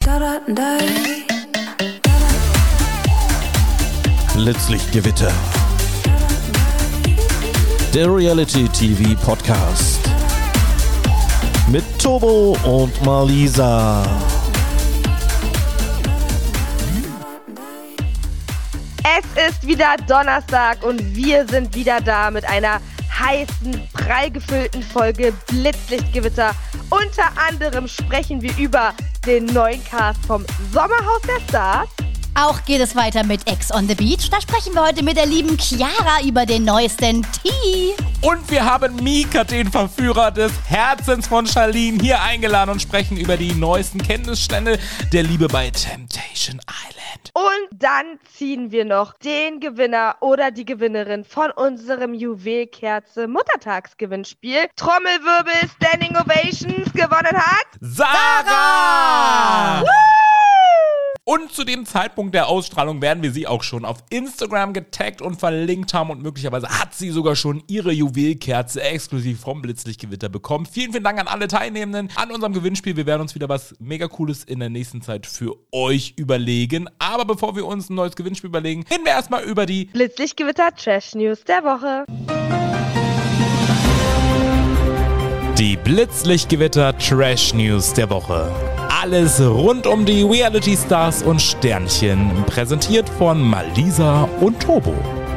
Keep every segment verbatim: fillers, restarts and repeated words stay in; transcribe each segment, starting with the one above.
Blitzlichtgewitter. Der Reality-T V-Podcast. Mit Tobo und Malisa. Es ist wieder Donnerstag und wir sind wieder da mit einer heißen, prall gefüllten Folge Blitzlichtgewitter. Unter anderem sprechen wir über den neuen Cast vom Sommerhaus der Stars. Auch geht es weiter mit Ex on the Beach. Da sprechen wir heute mit der lieben Chiara über den neuesten Tee. Und wir haben Mika, den Verführer des Herzens von Charlene, hier eingeladen und sprechen über die neuesten Kenntnisstände der Liebe bei Temptation Island. Und dann ziehen wir noch den Gewinner oder die Gewinnerin von unserem Juwelkerze Muttertagsgewinnspiel. Trommelwirbel, Standing Ovations gewonnen hat Sarah! Sarah! Und zu dem Zeitpunkt der Ausstrahlung werden wir sie auch schon auf Instagram getaggt und verlinkt haben und möglicherweise hat sie sogar schon ihre Juwelkerze exklusiv vom Blitzlichtgewitter bekommen. Vielen, vielen Dank an alle Teilnehmenden an unserem Gewinnspiel. Wir werden uns wieder was mega Cooles in der nächsten Zeit für euch überlegen. Aber bevor wir uns ein neues Gewinnspiel überlegen, reden wir erstmal über die Blitzlichtgewitter Trash News der Woche. Die Blitzlichtgewitter Trash News der Woche. Alles rund um die Reality-Stars und Sternchen, präsentiert von Malisa und Tobo.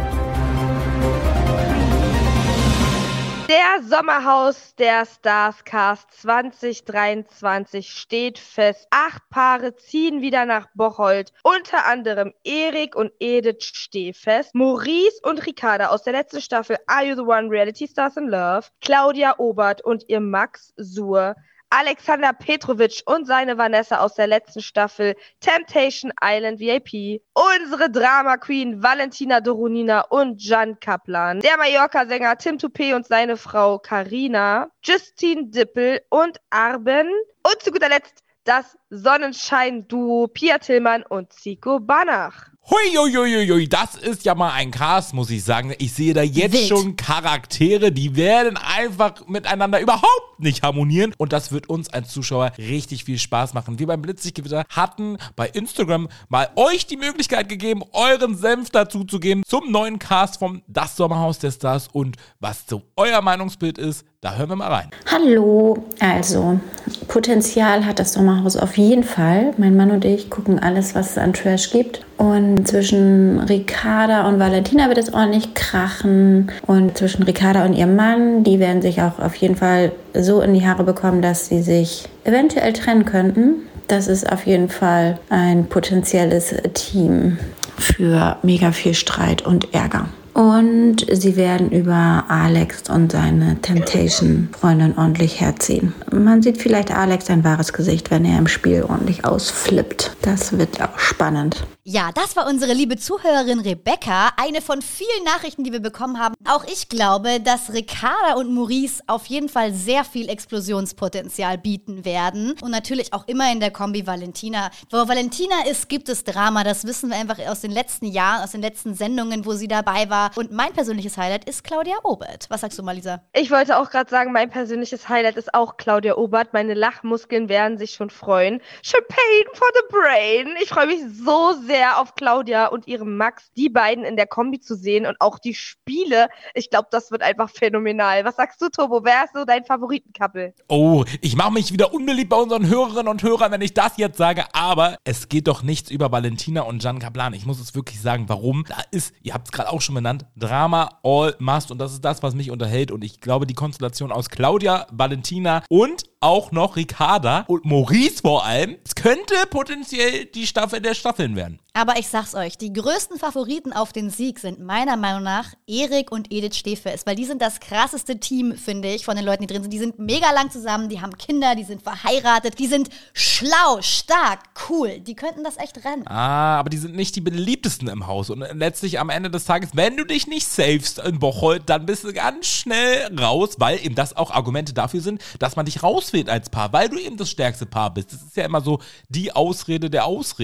Der Sommerhaus der Stars Cast zwanzig dreiundzwanzig steht fest. Acht Paare ziehen wieder nach Bocholt. Unter anderem Erik und Edith stehen fest. Maurice und Ricarda aus der letzten Staffel Are You the One? Reality Stars in Love. Claudia Obert und ihr Max Suhr. Alexander Petrovic und seine Vanessa aus der letzten Staffel Temptation Island V I P. Unsere Drama Queen Valentina Doronina und Jan Kaplan. Der Mallorca-Sänger Tim Toupé und seine Frau Carina. Justine Dippel und Arben. Und zu guter Letzt das Sonnenschein-Duo Pia Tillmann und Zico Banach. Huiuiuiui, das ist ja mal ein Cast, muss ich sagen. Ich sehe da jetzt Wild. schon Charaktere, die werden einfach miteinander überhaupt nicht harmonieren. Und das wird uns als Zuschauer richtig viel Spaß machen. Wir beim Blitzlichtgewitter hatten bei Instagram mal euch die Möglichkeit gegeben, euren Senf dazu zu geben zum neuen Cast vom Das Sommerhaus der Stars. Und was so euer Meinungsbild ist, da hören wir mal rein. Hallo, also Potenzial hat das Sommerhaus auf jeden Fall. Mein Mann und ich gucken alles, was es an Trash gibt. Und zwischen Ricarda und Valentina wird es ordentlich krachen. Und zwischen Ricarda und ihrem Mann, die werden sich auch auf jeden Fall so in die Haare bekommen, dass sie sich eventuell trennen könnten. Das ist auf jeden Fall ein potenzielles Team für mega viel Streit und Ärger. Und sie werden über Alex und seine Temptation-Freundin ordentlich herziehen. Man sieht vielleicht Alex sein wahres Gesicht, wenn er im Spiel ordentlich ausflippt. Das wird auch spannend. Ja, das war unsere liebe Zuhörerin Rebecca, eine von vielen Nachrichten, die wir bekommen haben. Auch ich glaube, dass Ricarda und Maurice auf jeden Fall sehr viel Explosionspotenzial bieten werden. Und natürlich auch immer in der Kombi Valentina. Wo Valentina ist, gibt es Drama. Das wissen wir einfach aus den letzten Jahren, aus den letzten Sendungen, wo sie dabei war. Und mein persönliches Highlight ist Claudia Obert. Was sagst du, Malisa? Ich wollte auch gerade sagen, mein persönliches Highlight ist auch Claudia Obert. Meine Lachmuskeln werden sich schon freuen. Champagne for the brain. Ich freue mich so sehr auf Claudia und ihrem Max, die beiden in der Kombi zu sehen und auch die Spiele. Ich glaube, das wird einfach phänomenal. Was sagst du, Tobo? Wer ist so dein Favoritenkappel? Oh, ich mache mich wieder unbeliebt bei unseren Hörerinnen und Hörern, wenn ich das jetzt sage, aber es geht doch nichts über Valentina und Jan Kaplan. Ich muss es wirklich sagen, warum? Da ist, ihr habt es gerade auch schon benannt, Drama all must und das ist das, was mich unterhält und ich glaube, die Konstellation aus Claudia, Valentina und auch noch Ricarda und Maurice vor allem, es könnte potenziell die Staffel der Staffeln werden. Aber ich sag's euch, die größten Favoriten auf den Sieg sind meiner Meinung nach Erik und Edith Stehfest, weil die sind das krasseste Team, finde ich, von den Leuten, die drin sind. Die sind mega lang zusammen, die haben Kinder, die sind verheiratet, die sind schlau, stark, cool. Die könnten das echt rennen. Ah, aber die sind nicht die beliebtesten im Haus. Und letztlich am Ende des Tages, wenn du dich nicht savest in Bocholt, dann bist du ganz schnell raus, weil eben das auch Argumente dafür sind, dass man dich rauswählt als Paar, weil du eben das stärkste Paar bist. Das ist ja immer so die Ausrede der Ausreden.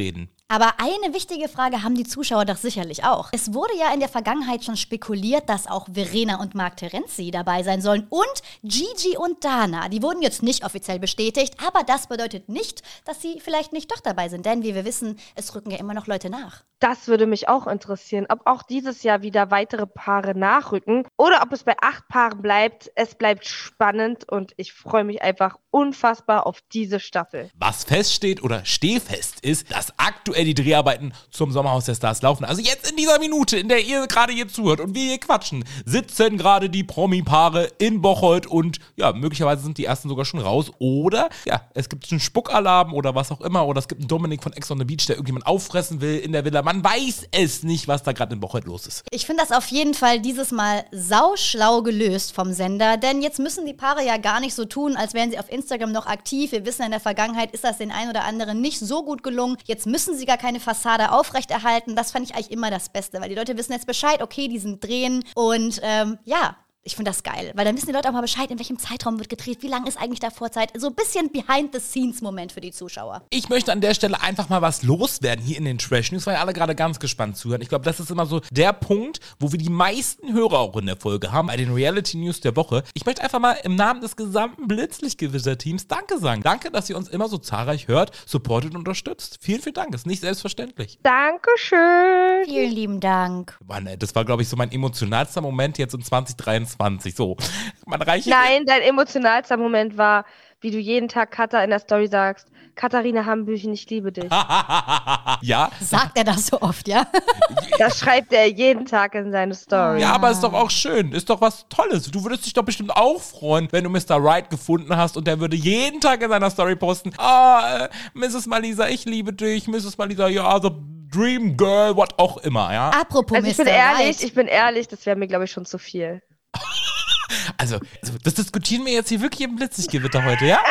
Aber eine wichtige Frage haben die Zuschauer doch sicherlich auch. Es wurde ja in der Vergangenheit schon spekuliert, dass auch Verena und Marc Terenzi dabei sein sollen und Gigi und Dana. Die wurden jetzt nicht offiziell bestätigt, aber das bedeutet nicht, dass sie vielleicht nicht doch dabei sind. Denn wie wir wissen, es rücken ja immer noch Leute nach. Das würde mich auch interessieren, ob auch dieses Jahr wieder weitere Paare nachrücken oder ob es bei acht Paaren bleibt. Es bleibt spannend und ich freue mich einfach unfassbar auf diese Staffel. Was feststeht oder stehfest ist, dass aktuell die Dreharbeiten zum Sommerhaus der Stars laufen. Also jetzt in dieser Minute, in der ihr gerade hier zuhört und wir hier quatschen, sitzen gerade die Promi-Paare in Bocholt und ja, möglicherweise sind die ersten sogar schon raus. Oder ja, es gibt einen Spuckalarm oder was auch immer. Oder es gibt einen Dominik von Ex on the Beach, der irgendjemand auffressen will in der Villa. Man weiß es nicht, was da gerade in Bocholt los ist. Ich finde das auf jeden Fall dieses Mal sauschlau gelöst vom Sender, denn jetzt müssen die Paare ja gar nicht so tun, als wären sie auf Instagram noch aktiv. Wir wissen, in der Vergangenheit ist das den einen oder anderen nicht so gut gelungen. Jetzt müssen sie gar keine Fassade aufrechterhalten. Das fand ich eigentlich immer das Beste, weil die Leute wissen jetzt Bescheid, okay, die sind drehen und ähm, ja, ich finde das geil, weil dann wissen die Leute auch mal Bescheid, in welchem Zeitraum wird gedreht, wie lange ist eigentlich da Vorzeit. So ein bisschen Behind-the-Scenes-Moment für die Zuschauer. Ich möchte an der Stelle einfach mal was loswerden hier in den Trash-News, weil alle gerade ganz gespannt zuhören. Ich glaube, das ist immer so der Punkt, wo wir die meisten Hörer auch in der Folge haben, bei den Reality-News der Woche. Ich möchte einfach mal im Namen des gesamten Blitzlicht-Gewitter-Teams Danke sagen. Danke, dass ihr uns immer so zahlreich hört, supportet und unterstützt. Vielen, vielen Dank. Ist nicht selbstverständlich. Dankeschön. Vielen lieben Dank. Mann, das war, glaube ich, so mein emotionalster Moment jetzt in zwanzig dreiundzwanzig. So, man reicht. Nein, dein emotionalster Moment war, wie du jeden Tag Katha in der Story sagst, Katharina Hambüchen, ich liebe dich. Ja. Sagt er das so oft, ja? Das schreibt er jeden Tag in seine Story. Ja, aber ist doch auch schön. Ist doch was Tolles. Du würdest dich doch bestimmt auch freuen, wenn du Mister Right gefunden hast und der würde jeden Tag in seiner Story posten, ah, äh, Misses Malisa, ich liebe dich, Misses Malisa, ja, the Dream Girl, what auch immer, ja. Apropos Also ich bin Mister ehrlich, Right. ich bin ehrlich, das wäre mir, glaube ich, schon zu viel. Also, also, das diskutieren wir jetzt hier wirklich im Blitzlichtgewitter heute, ja?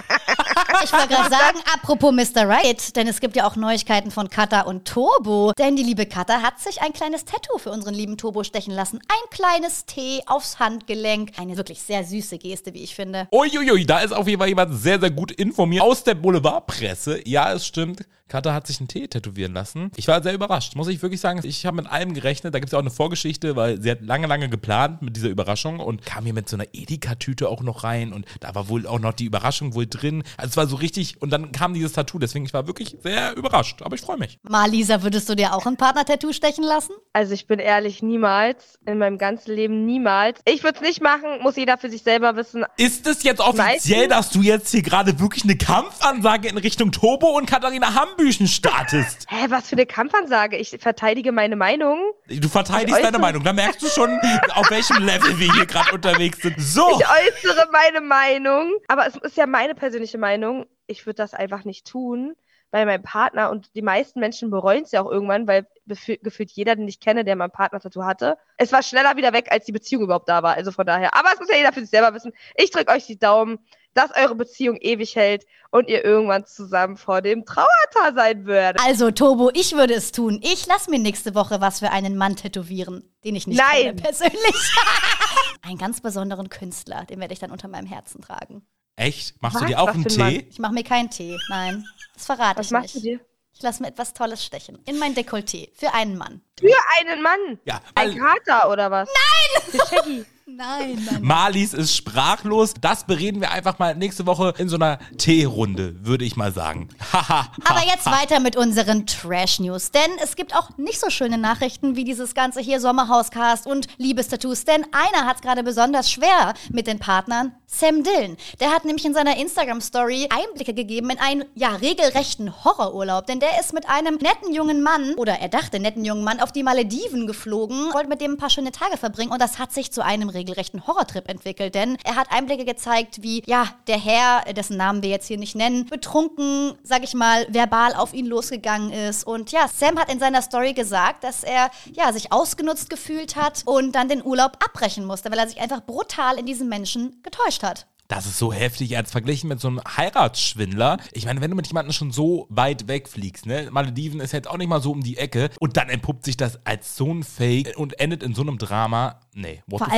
Ich wollte gerade sagen, apropos Mister Right, denn es gibt ja auch Neuigkeiten von Katha und Turbo. Denn die liebe Katha hat sich ein kleines Tattoo für unseren lieben Turbo stechen lassen. Ein kleines T aufs Handgelenk. Eine wirklich sehr süße Geste, wie ich finde. Uiuiui, da ist auf jeden Fall jemand sehr, sehr gut informiert aus der Boulevardpresse. Ja, es stimmt. Katha hat sich ein T tätowieren lassen. Ich war sehr überrascht, muss ich wirklich sagen. Ich habe mit allem gerechnet. Da gibt es ja auch eine Vorgeschichte, weil sie hat lange, lange geplant mit dieser Überraschung und kam hier mit so einer Edeka-Tüte auch noch rein und da war wohl auch noch die Überraschung wohl drin. Also es war so richtig und dann kam dieses Tattoo. Deswegen, ich war wirklich sehr überrascht, aber ich freue mich. Malisa, würdest du dir auch ein Partner-Tattoo stechen lassen? Also ich bin ehrlich, niemals. In meinem ganzen Leben niemals. Ich würde es nicht machen, muss jeder für sich selber wissen. Ist es jetzt offiziell, Meistens- dass du jetzt hier gerade wirklich eine Kampfansage in Richtung Turbo und Katharina Hambüchen startest? Hä, was für eine Kampfansage? Ich verteidige meine Meinung. Du verteidigst Ich deine äußere- Meinung. Da merkst du schon, auf welchem Level wir hier gerade unterwegs sind. So. Ich äußere meine Meinung. Aber es ist ja meine persönliche Meinung. Ich würde das einfach nicht tun, weil mein Partner und die meisten Menschen bereuen es ja auch irgendwann, weil befü- gefühlt jeder, den ich kenne, der mal ein Partner-Tattoo hatte, es war schneller wieder weg, als die Beziehung überhaupt da war. Also von daher. Aber es muss ja jeder für sich selber wissen. Ich drücke euch die Daumen, dass eure Beziehung ewig hält und ihr irgendwann zusammen vor dem Traualtar sein werdet. Also, Turbo, ich würde es tun. Ich lasse mir nächste Woche was für einen Mann tätowieren, den ich nicht Nein. kenne persönlich. Einen ganz besonderen Künstler, den werde ich dann unter meinem Herzen tragen. Echt? Machst du Was? dir auch Was einen für ein Tee? Ich mache mir keinen Tee, nein. Das verrate Was ich machst nicht. du dir? Ich lasse mir etwas Tolles stechen. In mein Dekolleté. Für einen Mann. Für einen Mann? Ja, Ein weil Kater oder was? Nein! Für Shaggy. Nein, nein. Marlies ist sprachlos. Das bereden wir einfach mal nächste Woche in so einer Teerunde, würde ich mal sagen. Haha. Aber jetzt weiter mit unseren Trash-News. Denn es gibt auch nicht so schöne Nachrichten wie dieses ganze hier Sommerhauscast und Liebestattoos. Denn einer hat es gerade besonders schwer mit den Partnern. Sam Dillon. Der hat nämlich in seiner Instagram-Story Einblicke gegeben in einen, ja, regelrechten Horrorurlaub. Denn der ist mit einem netten jungen Mann, oder er dachte netten jungen Mann, auf die Malediven geflogen, wollte mit dem ein paar schöne Tage verbringen und das hat sich zu einem regelrechten Horrortrip entwickelt. Denn er hat Einblicke gezeigt, wie, ja, der Herr, dessen Namen wir jetzt hier nicht nennen, betrunken, sag ich mal, verbal auf ihn losgegangen ist. Und ja, Sam hat in seiner Story gesagt, dass er, ja, sich ausgenutzt gefühlt hat und dann den Urlaub abbrechen musste, weil er sich einfach brutal in diesen Menschen getäuscht hat. Das ist so heftig, als verglichen mit so einem Heiratsschwindler. Ich meine, wenn du mit jemandem schon so weit wegfliegst, ne? Malediven ist jetzt auch nicht mal so um die Ecke und dann entpuppt sich das als so ein Fake und endet in so einem Drama. Nee, what Vor the allem, fuck?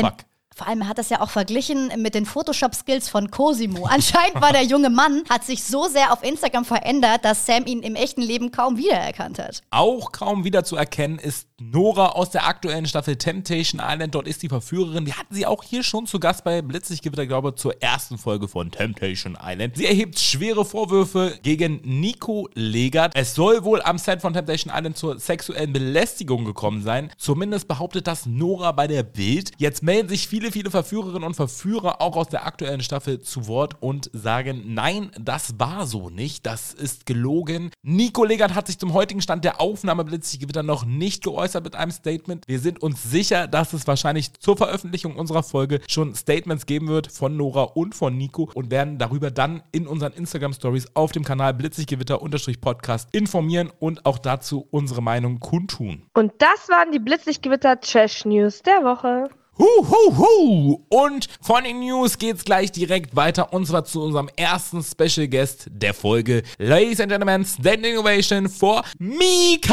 Vor allem hat das ja auch verglichen mit den Photoshop-Skills von Cosimo. Anscheinend war der junge Mann, hat sich so sehr auf Instagram verändert, dass Sam ihn im echten Leben kaum wiedererkannt hat. Auch kaum wiederzuerkennen ist Nora aus der aktuellen Staffel Temptation Island. Dort ist die Verführerin. Wir hatten sie auch hier schon zu Gast bei Blitzlichtgewitter, glaube ich, zur ersten Folge von Temptation Island. Sie erhebt schwere Vorwürfe gegen Nico Legat. Es soll wohl am Set von Temptation Island zur sexuellen Belästigung gekommen sein. Zumindest behauptet das Nora bei der Bild. Jetzt melden sich viele, viele Verführerinnen und Verführer auch aus der aktuellen Staffel zu Wort und sagen, nein, das war so nicht. Das ist gelogen. Nico Legat hat sich zum heutigen Stand der Aufnahme Blitzlichtgewitter noch nicht geäußert mit einem Statement. Wir sind uns sicher, dass es wahrscheinlich zur Veröffentlichung unserer Folge schon Statements geben wird von Nora und von Nico und werden darüber dann in unseren Instagram-Stories auf dem Kanal Blitzlichtgewitter-Podcast informieren und auch dazu unsere Meinung kundtun. Und das waren die Blitzlichtgewitter-Trash-News der Woche. Hu, hu, hu. Und von den News geht's gleich direkt weiter und zwar zu unserem ersten Special Guest der Folge. Ladies and Gentlemen, Standing Ovation for Mika!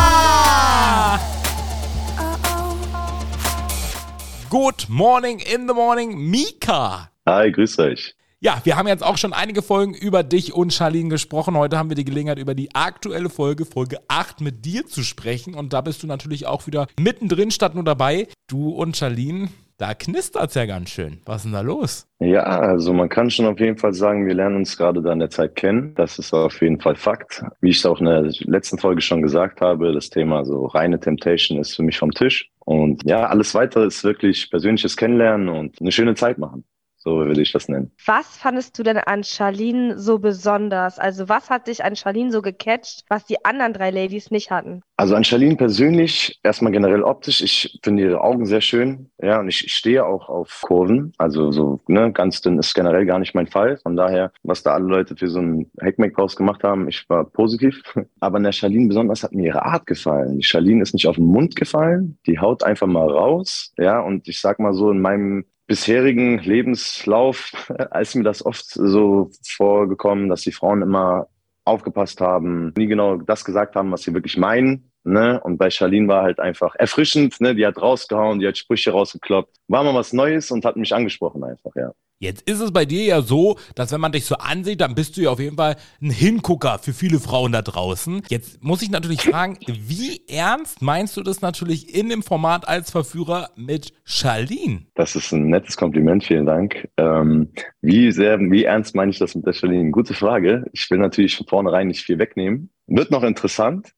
Good morning in the morning, Mika! Hi, grüß euch. Ja, wir haben jetzt auch schon einige Folgen über dich und Charlene gesprochen. Heute haben wir die Gelegenheit, über die aktuelle Folge, Folge acht, mit dir zu sprechen. Und da bist du natürlich auch wieder mittendrin statt nur dabei. Du und Charlene, da knistert's ja ganz schön. Was ist denn da los? Ja, also man kann schon auf jeden Fall sagen, wir lernen uns gerade da in der Zeit kennen. Das ist auf jeden Fall Fakt. Wie ich es auch in der letzten Folge schon gesagt habe, das Thema so reine Temptation ist für mich vom Tisch. Und ja, alles weitere ist wirklich persönliches Kennenlernen und eine schöne Zeit machen. So würde ich das nennen. Was fandest du denn an Charlene so besonders? Also was hat dich an Charlene so gecatcht, was die anderen drei Ladies nicht hatten? Also an Charlene persönlich, erstmal generell optisch, ich finde ihre Augen sehr schön. Ja, und ich stehe auch auf Kurven. Also so, ne, ganz dünn ist generell gar nicht mein Fall. Von daher, was da alle Leute für so einen Hackmack draus gemacht haben, ich war positiv. Aber an der Charlene besonders hat mir ihre Art gefallen. Die Charlene ist nicht auf den Mund gefallen, die haut einfach mal raus. Ja, und ich sag mal so, in meinem bisherigen Lebenslauf ist mir das oft so vorgekommen, dass die Frauen immer aufgepasst haben, nie genau das gesagt haben, was sie wirklich meinen. Ne? Und bei Charlene war halt einfach erfrischend, ne? Die hat rausgehauen, die hat Sprüche rausgekloppt. War mal was Neues und hat mich angesprochen einfach, ja. Jetzt ist es bei dir ja so, dass wenn man dich so ansieht, dann bist du ja auf jeden Fall ein Hingucker für viele Frauen da draußen. Jetzt muss ich natürlich fragen, wie ernst meinst du das natürlich in dem Format als Verführer mit Charlene? Das ist ein nettes Kompliment, vielen Dank. Ähm, wie sehr, wie ernst meine ich das mit der Charlene? Gute Frage. Ich will natürlich von vornherein nicht viel wegnehmen. Wird noch interessant.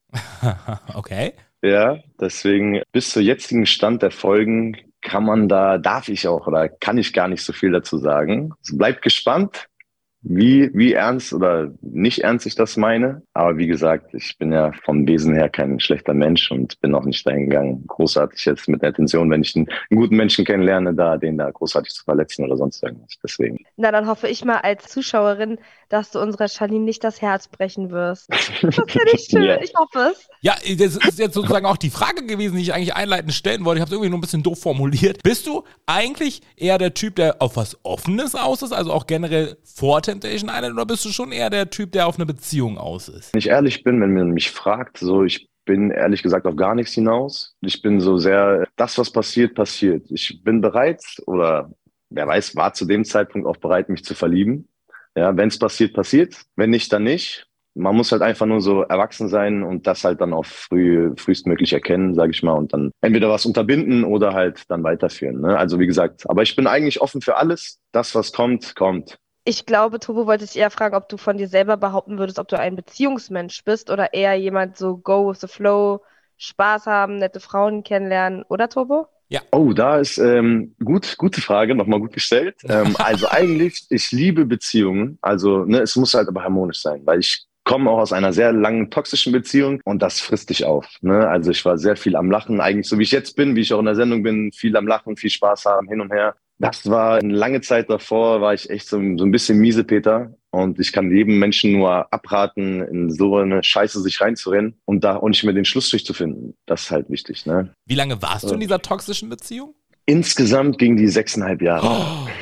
Okay. Ja, deswegen bis zur jetzigen Stand der Folgen kann man da, darf ich auch oder kann ich gar nicht so viel dazu sagen. Also bleibt gespannt, wie, wie ernst oder nicht ernst ich das meine. Aber wie gesagt, ich bin ja vom Wesen her kein schlechter Mensch und bin auch nicht dahin gegangen, großartig jetzt mit der Intention, wenn ich einen, einen guten Menschen kennenlerne, da den da großartig zu verletzen oder sonst irgendwas. Deswegen. Na, dann hoffe ich mal als Zuschauerin, dass du unserer Charlene nicht das Herz brechen wirst. Das finde ich schön, yeah. Ich hoffe es. Ja, das ist jetzt sozusagen auch die Frage gewesen, die ich eigentlich einleitend stellen wollte. Ich habe es irgendwie nur ein bisschen doof formuliert. Bist du eigentlich eher der Typ, der auf was Offenes aus ist, also auch generell vor Temptation Island, oder bist du schon eher der Typ, der auf eine Beziehung aus ist? Wenn ich ehrlich bin, wenn man mich fragt, so ich bin ehrlich gesagt auf gar nichts hinaus. Ich bin so sehr, das was passiert, passiert. Ich bin bereit oder wer weiß, war zu dem Zeitpunkt auch bereit, mich zu verlieben. Ja, wenn es passiert, passiert. Wenn nicht, dann nicht. Man muss halt einfach nur so erwachsen sein und das halt dann auch früh, frühestmöglich erkennen, sage ich mal, und dann entweder was unterbinden oder halt dann weiterführen. Ne? Also wie gesagt, aber ich bin eigentlich offen für alles. Das, was kommt, kommt. Ich glaube, Tobo wollte ich eher fragen, ob du von dir selber behaupten würdest, ob du ein Beziehungsmensch bist oder eher jemand so go with the flow, Spaß haben, nette Frauen kennenlernen, oder Tobo? Ja. Oh, da ist ähm, gut, gute Frage, nochmal gut gestellt. Ähm, also eigentlich, ich liebe Beziehungen. Also ne, es muss halt aber harmonisch sein, weil ich komme auch aus einer sehr langen toxischen Beziehung und das frisst dich auf. Ne? Also ich war sehr viel am Lachen, eigentlich so wie ich jetzt bin, wie ich auch in der Sendung bin, viel am Lachen, viel Spaß haben, hin und her. Das war eine lange Zeit davor, war ich echt so, so ein bisschen Miesepeter. Und ich kann jedem Menschen nur abraten, in so eine Scheiße sich reinzurennen und da auch nicht mehr den Schlussstrich zu finden. Das ist halt wichtig. Ne? Wie lange warst du in dieser toxischen Beziehung? Insgesamt ging die sechseinhalb Jahre. Oh.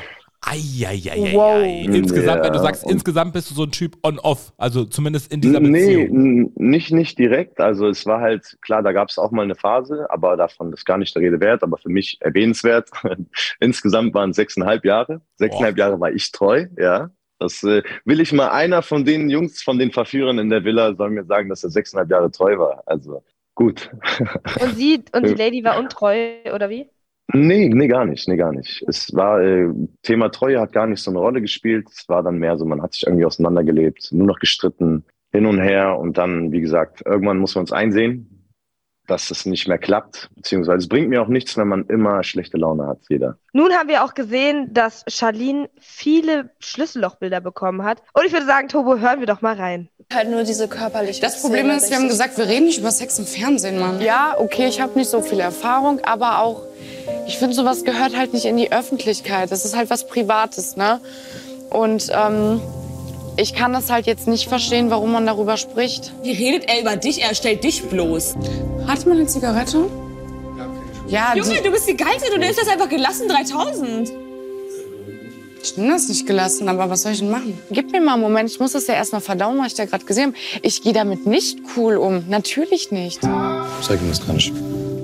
Eieieiei. Wow. Insgesamt, Ja, wenn du sagst, und- insgesamt bist du so ein Typ on-off, also zumindest in dieser Nee, Beziehung. n- nicht, nicht direkt. Also es war halt, klar, da gab es auch mal eine Phase, aber davon ist gar nicht der Rede wert, aber für mich erwähnenswert. Insgesamt waren es sechseinhalb Jahre. Sechseinhalb Jahre war ich treu, ja. Das äh, will ich mal, einer von den Jungs, von den Verführern in der Villa soll mir sagen, dass er sechseinhalb Jahre treu war. Also gut. Und sie und die Lady war untreu, oder wie? Nee, nee, gar nicht, nee, gar nicht. Es war, äh, Thema Treue hat gar nicht so eine Rolle gespielt. Es war dann mehr so, man hat sich irgendwie auseinandergelebt, nur noch gestritten, hin und her und dann, wie gesagt, irgendwann muss man uns einsehen, dass es nicht mehr klappt, beziehungsweise es bringt mir auch nichts, wenn man immer schlechte Laune hat, jeder. Nun haben wir auch gesehen, dass Charlene viele Schlüssellochbilder bekommen hat. Und ich würde sagen, Tobo, hören wir doch mal rein. Halt nur diese körperliche. Das Problem ist, wir haben gesagt, wir reden nicht über Sex im Fernsehen, Mann. Ja, okay, ich habe nicht so viel Erfahrung, aber auch, ich finde, sowas gehört halt nicht in die Öffentlichkeit. Das ist halt was Privates, ne? Und ähm, ich kann das halt jetzt nicht verstehen, warum man darüber spricht. Wie redet er über dich? Er stellt dich bloß. Hat man eine Zigarette? Ja, Junge, die, du bist die Geilste, du nimmst das einfach gelassen, dreitausend. ich nehme das nicht gelassen, aber was soll ich denn machen? Gib mir mal einen Moment, ich muss das ja erst mal verdauen, was ich da gerade gesehen habe. Ich gehe damit nicht cool um, natürlich nicht. Zeig ihm das gar nicht.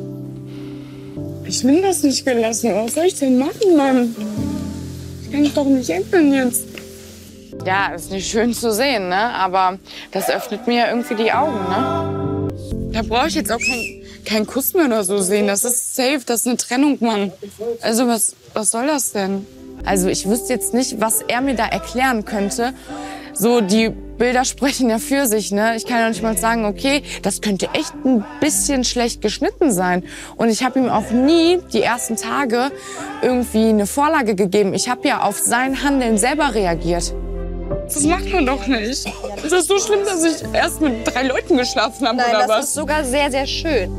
Ich nehme das nicht gelassen, was soll ich denn machen, Mann? Ich kann mich doch nicht ändern jetzt. Ja, ist nicht schön zu sehen, ne? Aber das öffnet mir irgendwie die Augen, ne? Da brauche ich jetzt auch keinen kein Kuss mehr oder so sehen. Das ist safe, das ist eine Trennung, Mann. Also was, was soll das denn? Also ich wüsste jetzt nicht, was er mir da erklären könnte. So, die Bilder sprechen ja für sich, ne? Ich kann ja nicht mal sagen, okay, das könnte echt ein bisschen schlecht geschnitten sein. Und ich habe ihm auch nie die ersten Tage irgendwie eine Vorlage gegeben. Ich habe ja auf sein Handeln selber reagiert. Das macht man doch nicht. Ist das so schlimm, dass ich erst mit drei Leuten geschlafen habe, Nein, oder das was? ist sogar sehr, sehr schön.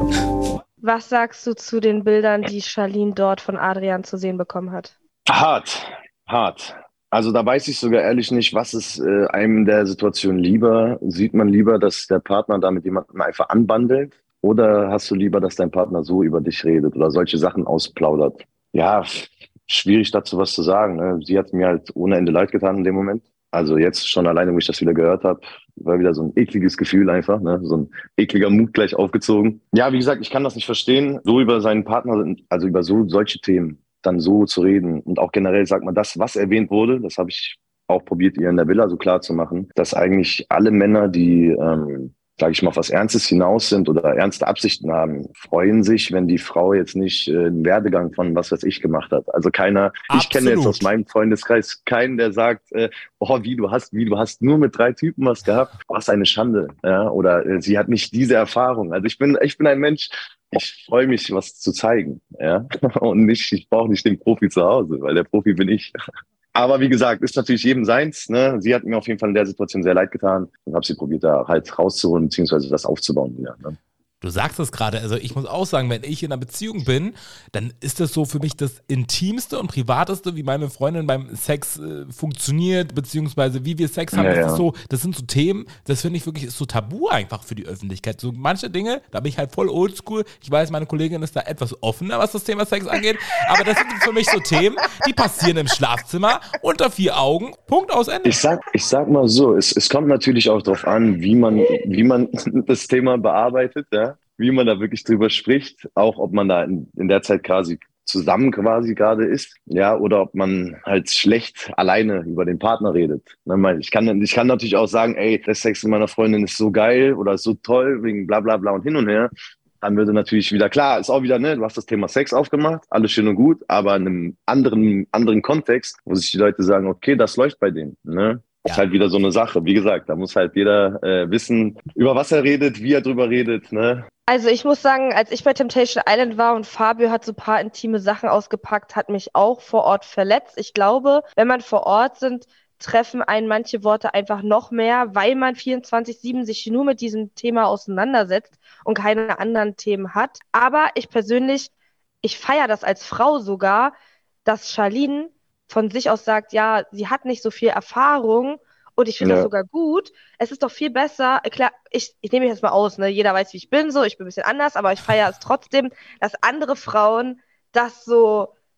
Was sagst du zu den Bildern, die Charlene dort von Adrian zu sehen bekommen hat? Hart, hart. Also da weiß ich sogar ehrlich nicht, was ist äh, einem in der Situation lieber. Sieht man lieber, dass der Partner da mit jemandem einfach anbandelt? Oder hast du lieber, dass dein Partner so über dich redet oder solche Sachen ausplaudert? Ja, schwierig dazu was zu sagen. Ne? Sie hat mir halt ohne Ende leid getan in dem Moment. Also jetzt schon alleine, wo ich das wieder gehört habe, war wieder so ein ekliges Gefühl einfach, ne? So ein ekliger Mut gleich aufgezogen. Ja, wie gesagt, ich kann das nicht verstehen, so über seinen Partner, also über so solche Themen dann so zu reden. Und auch generell, sagt man, das, was erwähnt wurde, das habe ich auch probiert, ihr in der Villa so klar zu machen, dass eigentlich alle Männer, die, ähm, sage ich mal, auf was Ernstes hinaus sind oder ernste Absichten haben, freuen sich, wenn die Frau jetzt nicht äh, einen Werdegang von was weiß ich gemacht hat. Also keiner, Absolut. ich kenne jetzt aus meinem Freundeskreis keinen, der sagt, äh, oh, wie du hast, wie du hast nur mit drei Typen was gehabt, was eine Schande. Ja? Oder äh, sie hat nicht diese Erfahrung. Also ich bin, ich bin ein Mensch, ich freue mich, was zu zeigen, ja, und nicht, ich brauche nicht den Profi zu Hause, weil der Profi bin ich. Aber wie gesagt, ist natürlich jedem seins, ne? Sie hat mir auf jeden Fall in der Situation sehr leid getan und habe sie probiert, da halt rauszuholen, beziehungsweise das aufzubauen wieder, ne? Du sagst es gerade, also ich muss auch sagen, wenn ich in einer Beziehung bin, dann ist das so für mich das Intimste und Privateste, wie meine Freundin beim Sex äh, funktioniert, beziehungsweise wie wir Sex haben. Ja, das ja. ist so, das sind so Themen, das finde ich wirklich, ist so tabu einfach für die Öffentlichkeit. So manche Dinge, da bin ich halt voll oldschool. Ich weiß, meine Kollegin ist da etwas offener, was das Thema Sex angeht, aber das sind für mich so Themen, die passieren im Schlafzimmer unter vier Augen, Punkt, aus Ende. Ich sag, ich sag mal so, es, es kommt natürlich auch darauf an, wie man, wie man das Thema bearbeitet, ja, wie man da wirklich drüber spricht, auch ob man da in, in der Zeit quasi zusammen quasi gerade ist, ja, oder ob man halt schlecht alleine über den Partner redet. Ich kann, ich kann natürlich auch sagen, ey, der Sex mit meiner Freundin ist so geil oder ist so toll, wegen bla bla bla und hin und her. Dann würde natürlich wieder, klar, ist auch wieder, ne, du hast das Thema Sex aufgemacht, alles schön und gut, aber in einem anderen, anderen Kontext, wo sich die Leute sagen, okay, das läuft bei denen, ne? Ja. Ist halt wieder so eine Sache. Wie gesagt, da muss halt jeder äh, wissen, über was er redet, wie er drüber redet, ne? Also ich muss sagen, als ich bei Temptation Island war und Fabio hat so ein paar intime Sachen ausgepackt, hat mich auch vor Ort verletzt. Ich glaube, wenn man vor Ort sind, treffen einen manche Worte einfach noch mehr, weil man vierundzwanzig sieben sich nur mit diesem Thema auseinandersetzt und keine anderen Themen hat. Aber ich persönlich, ich feiere das als Frau sogar, dass Charlene von sich aus sagt, ja, sie hat nicht so viel Erfahrung und ich finde Ja. das sogar gut. Es ist doch viel besser, klar, ich, ich nehme mich jetzt mal aus, ne? Jeder weiß, wie ich bin, so, ich bin ein bisschen anders, aber ich feiere es trotzdem, dass andere Frauen das so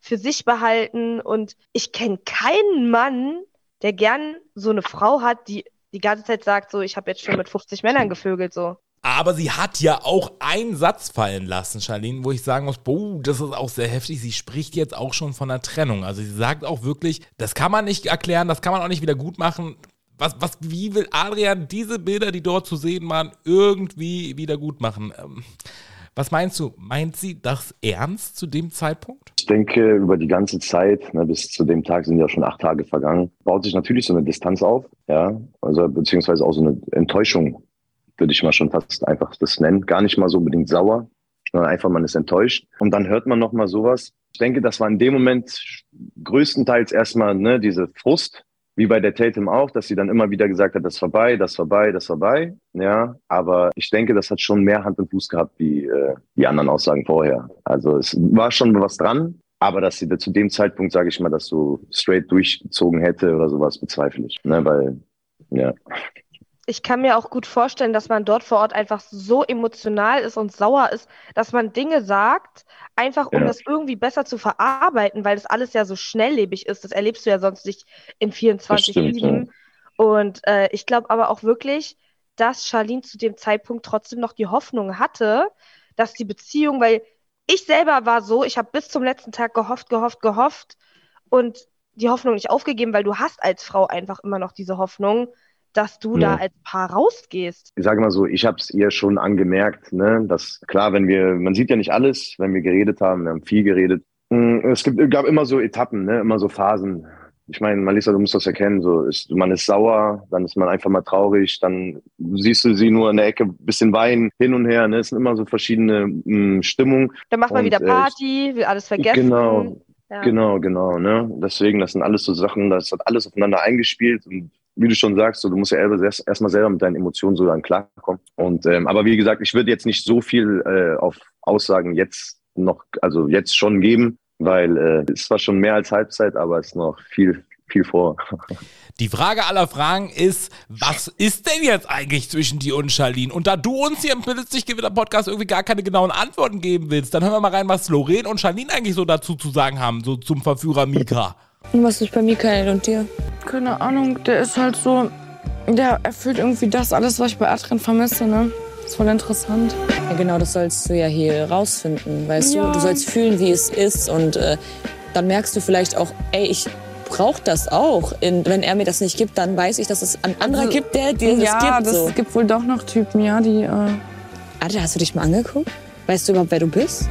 für sich behalten. Und ich kenne keinen Mann, der gern so eine Frau hat, die die ganze Zeit sagt, so, ich habe jetzt schon mit fünfzig Männern gevögelt, so. Aber sie hat ja auch einen Satz fallen lassen, Charlene, wo ich sagen muss, boah, das ist auch sehr heftig. Sie spricht jetzt auch schon von einer Trennung. Also sie sagt auch wirklich, das kann man nicht erklären, das kann man auch nicht wieder gut machen. Was, was, wie will Adrian diese Bilder, die dort zu sehen waren, irgendwie wieder gut machen? Ähm, was meinst du? Meint sie das ernst zu dem Zeitpunkt? Ich denke, über die ganze Zeit, ne, bis zu dem Tag sind ja schon acht Tage vergangen, baut sich natürlich so eine Distanz auf, ja, also beziehungsweise auch so eine Enttäuschung, würde ich mal schon fast einfach das nennen. Gar nicht mal so unbedingt sauer, sondern einfach, man ist enttäuscht. Und dann hört man nochmal sowas. Ich denke, das war in dem Moment größtenteils erstmal, ne, diese Frust, wie bei der Tatum auch, dass sie dann immer wieder gesagt hat, das ist vorbei, das ist vorbei, das ist vorbei. Ja, aber ich denke, das hat schon mehr Hand und Fuß gehabt wie äh, die anderen Aussagen vorher. Also es war schon was dran, aber dass sie da zu dem Zeitpunkt, sage ich mal, das so straight durchgezogen hätte oder sowas, bezweifle ich. Ne, weil, ja... Ich kann mir auch gut vorstellen, dass man dort vor Ort einfach so emotional ist und sauer ist, dass man Dinge sagt, einfach um Ja. das irgendwie besser zu verarbeiten, weil das alles ja so schnelllebig ist. Das erlebst du ja sonst nicht in vierundzwanzig Das stimmt, sieben. Und äh, ich glaube aber auch wirklich, dass Charlene zu dem Zeitpunkt trotzdem noch die Hoffnung hatte, dass die Beziehung, weil ich selber war so, ich habe bis zum letzten Tag gehofft, gehofft, gehofft und die Hoffnung nicht aufgegeben, weil du hast als Frau einfach immer noch diese Hoffnung, dass du Ja. da als Paar rausgehst. Ich sage mal so, ich habe es ihr schon angemerkt, ne, dass klar, wenn wir, man sieht ja nicht alles, wenn wir geredet haben, wir haben viel geredet. Es gibt, gab immer so Etappen, ne, immer so Phasen. Ich meine, Malisa, du musst das erkennen, so ist, man ist sauer, dann ist man einfach mal traurig, dann siehst du sie nur in der Ecke, bisschen weinen, hin und her, ne, es sind immer so verschiedene mh, Stimmungen. Dann macht man Und, wieder äh, Party, will alles vergessen. Genau, Ja. genau, genau, ne, deswegen, das sind alles so Sachen, das hat alles aufeinander eingespielt und wie du schon sagst, so, du musst ja erst, erst mal selber mit deinen Emotionen so dann klarkommen. Und ähm, aber wie gesagt, ich würde jetzt nicht so viel äh, auf Aussagen jetzt noch, also jetzt schon geben, weil äh, es war schon mehr als Halbzeit, aber es ist noch viel, viel vor. Die Frage aller Fragen ist, was ist denn jetzt eigentlich zwischen dir und Charlene? Und da du uns hier im Blitzlichtgewitter-Podcast irgendwie gar keine genauen Antworten geben willst, dann hören wir mal rein, was Lorraine und Charlene eigentlich so dazu zu sagen haben, so zum Verführer Mika. Und was ist bei Michael und dir? Keine Ahnung, der ist halt so, der erfüllt irgendwie das alles, was ich bei Adrian vermisse, ne? Ist voll interessant. Ja, genau, das sollst du ja hier rausfinden, weißt Ja. du? Du sollst fühlen, wie es ist und äh, dann merkst du vielleicht auch, ey, ich brauche das auch. In, wenn er mir das nicht gibt, dann weiß ich, dass es einen anderen Also, gibt, der dir ja, das gibt. das So. gibt wohl doch noch Typen, ja, die... Äh Alter, hast du dich mal angeguckt? Weißt du überhaupt, wer du bist?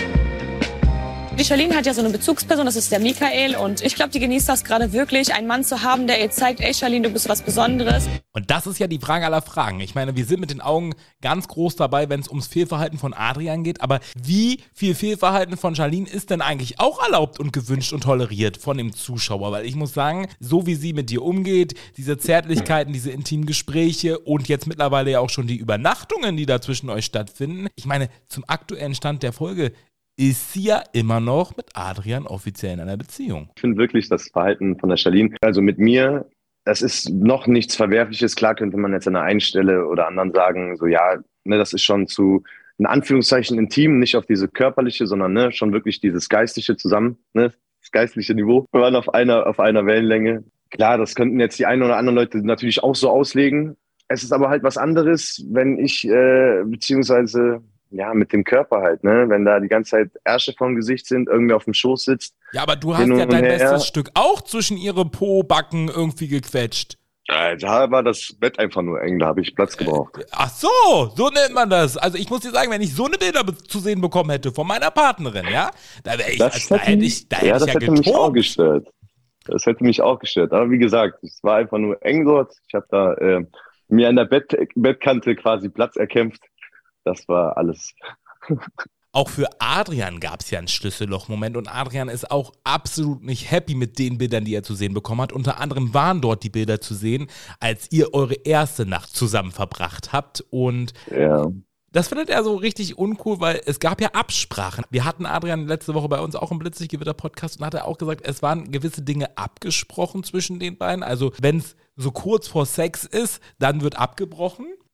Die Charlene hat ja so eine Bezugsperson, das ist der Michael. Und ich glaube, die genießt das gerade wirklich, einen Mann zu haben, der ihr zeigt, ey Charlene, du bist was Besonderes. Und das ist ja die Frage aller Fragen. Ich meine, wir sind mit den Augen ganz groß dabei, wenn es ums Fehlverhalten von Adrian geht. Aber wie viel Fehlverhalten von Charlene ist denn eigentlich auch erlaubt und gewünscht und toleriert von dem Zuschauer? Weil ich muss sagen, so wie sie mit dir umgeht, diese Zärtlichkeiten, diese intimen Gespräche und jetzt mittlerweile ja auch schon die Übernachtungen, die da zwischen euch stattfinden. Ich meine, zum aktuellen Stand der Folge ist sie ja immer noch mit Adrian offiziell in einer Beziehung. Ich finde wirklich das Verhalten von der Charlene, also mit mir, das ist noch nichts Verwerfliches. Klar könnte man jetzt an der einen Stelle oder anderen sagen, so ja, ne, das ist schon zu, in Anführungszeichen, intim, nicht auf diese körperliche, sondern ne, schon wirklich dieses geistliche zusammen, ne, das geistliche Niveau. Wir waren auf einer, auf einer Wellenlänge. Klar, das könnten jetzt die einen oder anderen Leute natürlich auch so auslegen. Es ist aber halt was anderes, wenn ich, äh, beziehungsweise... Ja, mit dem Körper halt, ne? Wenn da die ganze Zeit Ärsche vom Gesicht sind, irgendwie auf dem Schoß sitzt. Ja, aber du hast hin ja und dein her. bestes Stück auch zwischen ihre Po-Backen irgendwie gequetscht. Äh, Da war das Bett einfach nur eng, da habe ich Platz gebraucht. Ach so, so nennt man das. Also ich muss dir sagen, wenn ich so eine Bilder be- zu sehen bekommen hätte von meiner Partnerin, ja, da wäre ich, Das also, da hätte hätte mich- ich, da hätte ja, ich das ja hätte mich auch getobt. gestört. Das hätte mich auch gestört. Aber wie gesagt, es war einfach nur eng dort. Ich habe da äh, mir an der Bett, Bettkante quasi Platz erkämpft. Das war alles. Auch für Adrian gab es ja einen Schlüsselloch-Moment und Adrian ist auch absolut nicht happy mit den Bildern, die er zu sehen bekommen hat. Unter anderem waren dort die Bilder zu sehen, als ihr eure erste Nacht zusammen verbracht habt und Ja. das findet er so richtig uncool, weil es gab ja Absprachen. Wir hatten Adrian letzte Woche bei uns auch im Blitzlichtgewitter-Podcast und hat er auch gesagt, es waren gewisse Dinge abgesprochen zwischen den beiden. Also wenn es so kurz vor Sex ist, dann wird abgebrochen.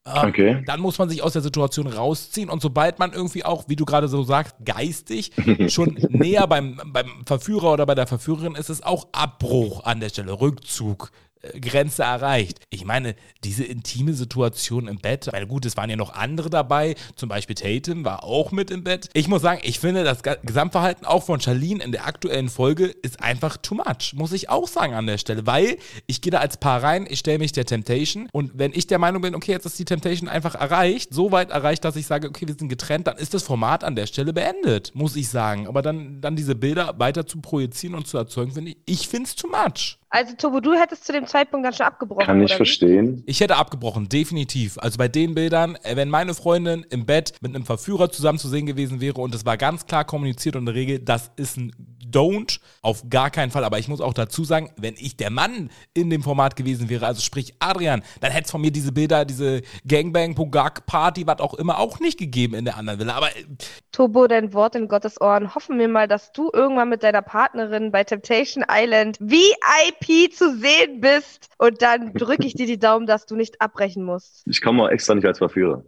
Ähm, okay. Dann muss man sich aus der Situation rausziehen und sobald man irgendwie auch, wie du gerade so sagst, geistig schon näher beim, beim Verführer oder bei der Verführerin ist, es auch Abbruch an der Stelle, Rückzug. Grenze erreicht. Ich meine, diese intime Situation im Bett, weil gut, es waren ja noch andere dabei, zum Beispiel Tatum war auch mit im Bett. Ich muss sagen, ich finde, das Gesamtverhalten auch von Charlene in der aktuellen Folge ist einfach too much, muss ich auch sagen an der Stelle, weil ich gehe da als Paar rein, ich stelle mich der Temptation und wenn ich der Meinung bin, okay, jetzt ist die Temptation einfach erreicht, so weit erreicht, dass ich sage, okay, wir sind getrennt, dann ist das Format an der Stelle beendet, muss ich sagen. Aber dann, dann diese Bilder weiter zu projizieren und zu erzeugen, finde ich, ich finde es too much. Also Tobo, du hättest zu dem Zeitpunkt dann schon abgebrochen, Kann ich oder verstehen. Ich hätte abgebrochen, definitiv. Also bei den Bildern, wenn meine Freundin im Bett mit einem Verführer zusammen zu sehen gewesen wäre und es war ganz klar kommuniziert und eine Regel, das ist ein Don't, auf gar keinen Fall. Aber ich muss auch dazu sagen, wenn ich der Mann in dem Format gewesen wäre, also sprich Adrian, dann hätte es von mir diese Bilder, diese Gangbang-Pogak-Party, was auch immer, auch nicht gegeben in der anderen Villa. Aber Tobo, dein Wort in Gottes Ohren. Hoffen wir mal, dass du irgendwann mit deiner Partnerin bei Temptation Island V I P zu sehen bist. Und dann drücke ich dir die Daumen, dass du nicht abbrechen musst. Ich komme auch extra nicht als Verführer.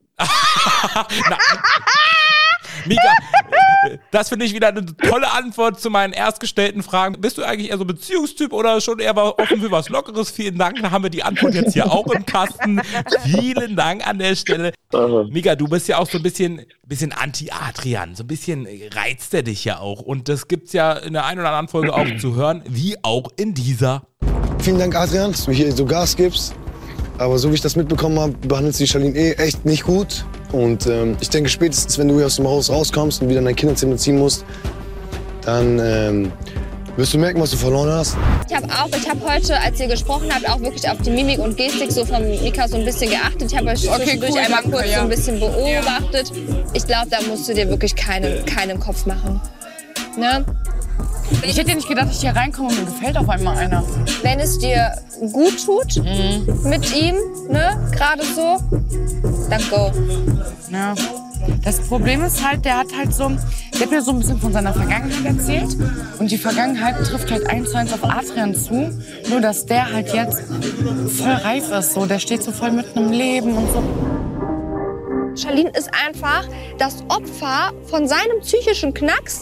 Mika, das finde ich wieder eine tolle Antwort zu meinen erstgestellten Fragen. Bist du eigentlich eher so Beziehungstyp oder schon eher offen für was Lockeres? Vielen Dank, da haben wir die Antwort jetzt hier auch im Kasten. Vielen Dank an der Stelle. Mika, du bist ja auch so ein bisschen, bisschen Anti-Adrian, so ein bisschen reizt er dich ja auch. Und das gibt's ja in der einen oder anderen Folge auch zu hören, wie auch in dieser. Vielen Dank, Adrian, dass du hier so Gas gibst. Aber so wie ich das mitbekommen habe, behandelt die Charlene eh echt nicht gut. Und ähm, ich denke, spätestens, wenn du hier aus dem Haus rauskommst und wieder in dein Kinderzimmer ziehen musst, dann ähm, wirst du merken, was du verloren hast. Ich habe auch, ich habe heute, als ihr gesprochen habt, auch wirklich auf die Mimik und Gestik so von Mika so ein bisschen geachtet. Ich habe euch okay, zwischendurch cool, einmal danke, kurz ja. so ein bisschen beobachtet. Ich glaube, da musst du dir wirklich keinen, keinen Kopf machen. Ne? Ich hätte ja nicht gedacht, dass ich hier reinkomme und mir gefällt auf einmal einer. Wenn es dir gut tut Mhm. mit ihm, ne, gerade so, dann go. Ja. Das Problem ist halt, der hat halt so, der hat mir so ein bisschen von seiner Vergangenheit erzählt. Und die Vergangenheit trifft halt eins zu eins auf Adrian zu. Nur, dass der halt jetzt voll reif ist, so. Der steht so voll mitten im Leben und so. Charlene ist einfach das Opfer von seinem psychischen Knacks.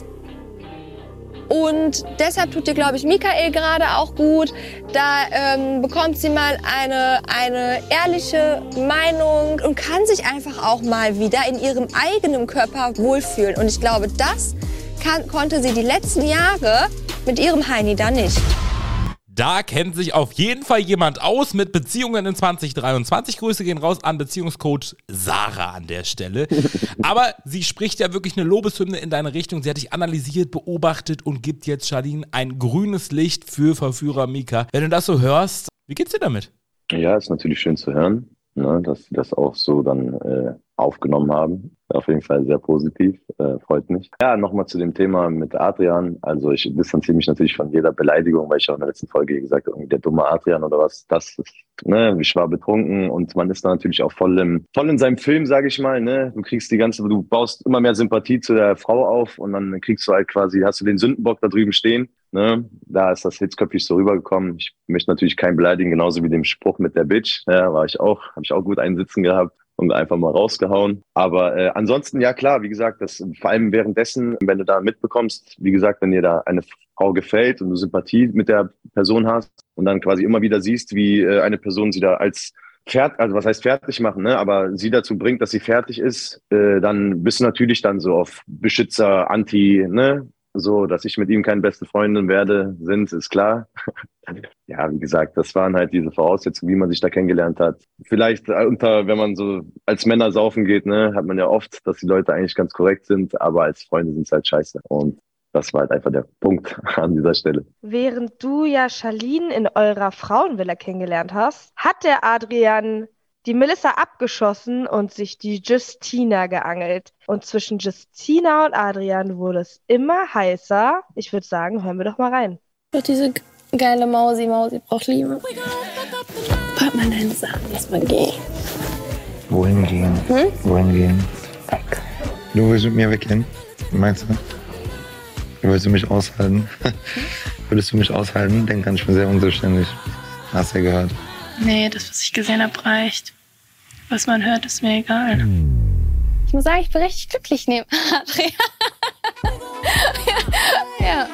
Und deshalb tut dir, glaube ich, Michael gerade auch gut. Da ähm, bekommt sie mal eine, eine ehrliche Meinung und kann sich einfach auch mal wieder in ihrem eigenen Körper wohlfühlen. Und ich glaube, das kann, konnte sie die letzten Jahre mit ihrem Heini da nicht. Da kennt sich auf jeden Fall jemand aus mit Beziehungen in zwanzig dreiundzwanzig. Grüße gehen raus an Beziehungscoach Sarah an der Stelle. Aber sie spricht ja wirklich eine Lobeshymne in deine Richtung. Sie hat dich analysiert, beobachtet und gibt jetzt Charlene ein grünes Licht für Verführer Mika. Wenn du das so hörst, wie geht's dir damit? Ja, ist natürlich schön zu hören, ne, dass sie das auch so dann äh, aufgenommen haben. Auf jeden Fall sehr positiv, äh, freut mich. Ja, nochmal zu dem Thema mit Adrian. Also ich distanziere mich natürlich von jeder Beleidigung, weil ich auch in der letzten Folge gesagt habe, irgendwie der dumme Adrian oder was. Das ist, ne, ich war betrunken und man ist da natürlich auch voll im, voll in seinem Film, sage ich mal. Ne, du kriegst die ganze, du baust immer mehr Sympathie zu der Frau auf und dann kriegst du halt quasi, hast du den Sündenbock da drüben stehen. Ne, da ist das hitzköpfig so rübergekommen. Ich möchte natürlich keinen beleidigen, genauso wie dem Spruch mit der Bitch. Ja, war ich auch, habe ich auch gut einsitzen gehabt und einfach mal rausgehauen. Aber äh, ansonsten, ja klar, wie gesagt, das vor allem währenddessen, wenn du da mitbekommst, wie gesagt, wenn dir da eine Frau gefällt und du Sympathie mit der Person hast und dann quasi immer wieder siehst, wie äh, eine Person sie da als fertig, also was heißt fertig machen, ne, aber sie dazu bringt, dass sie fertig ist, äh, dann bist du natürlich dann so auf Beschützer, Anti, ne, so, dass ich mit ihm keine beste Freundin werde, sind, ist klar. Ja, wie gesagt, das waren halt diese Voraussetzungen, wie man sich da kennengelernt hat. Vielleicht unter, wenn man so als Männer saufen geht, ne, hat man ja oft, dass die Leute eigentlich ganz korrekt sind, aber als Freunde sind es halt scheiße. Und das war halt einfach der Punkt an dieser Stelle. Während du ja Charlene in eurer Frauenvilla kennengelernt hast, hat der Adrian die Melissa abgeschossen und sich die Justina geangelt. Und zwischen Justina und Adrian wurde es immer heißer. Ich würde sagen, hören wir doch mal rein. Doch diese geile Mausi, Mausi braucht Liebe. Pack mal deine Sachen, lass mal gehen. Wohin gehen? Hm? Wohin gehen? Weg. Du willst mit mir weggehen? Meinst du? Willst du mich aushalten? Würdest du mich aushalten? Denk an, ich bin sehr unselbstständig. Hast du ja gehört. Nee, das, was ich gesehen habe, reicht. Was man hört, ist mir egal. Ich muss sagen, ich bin richtig glücklich neben Adrian. ja. ja.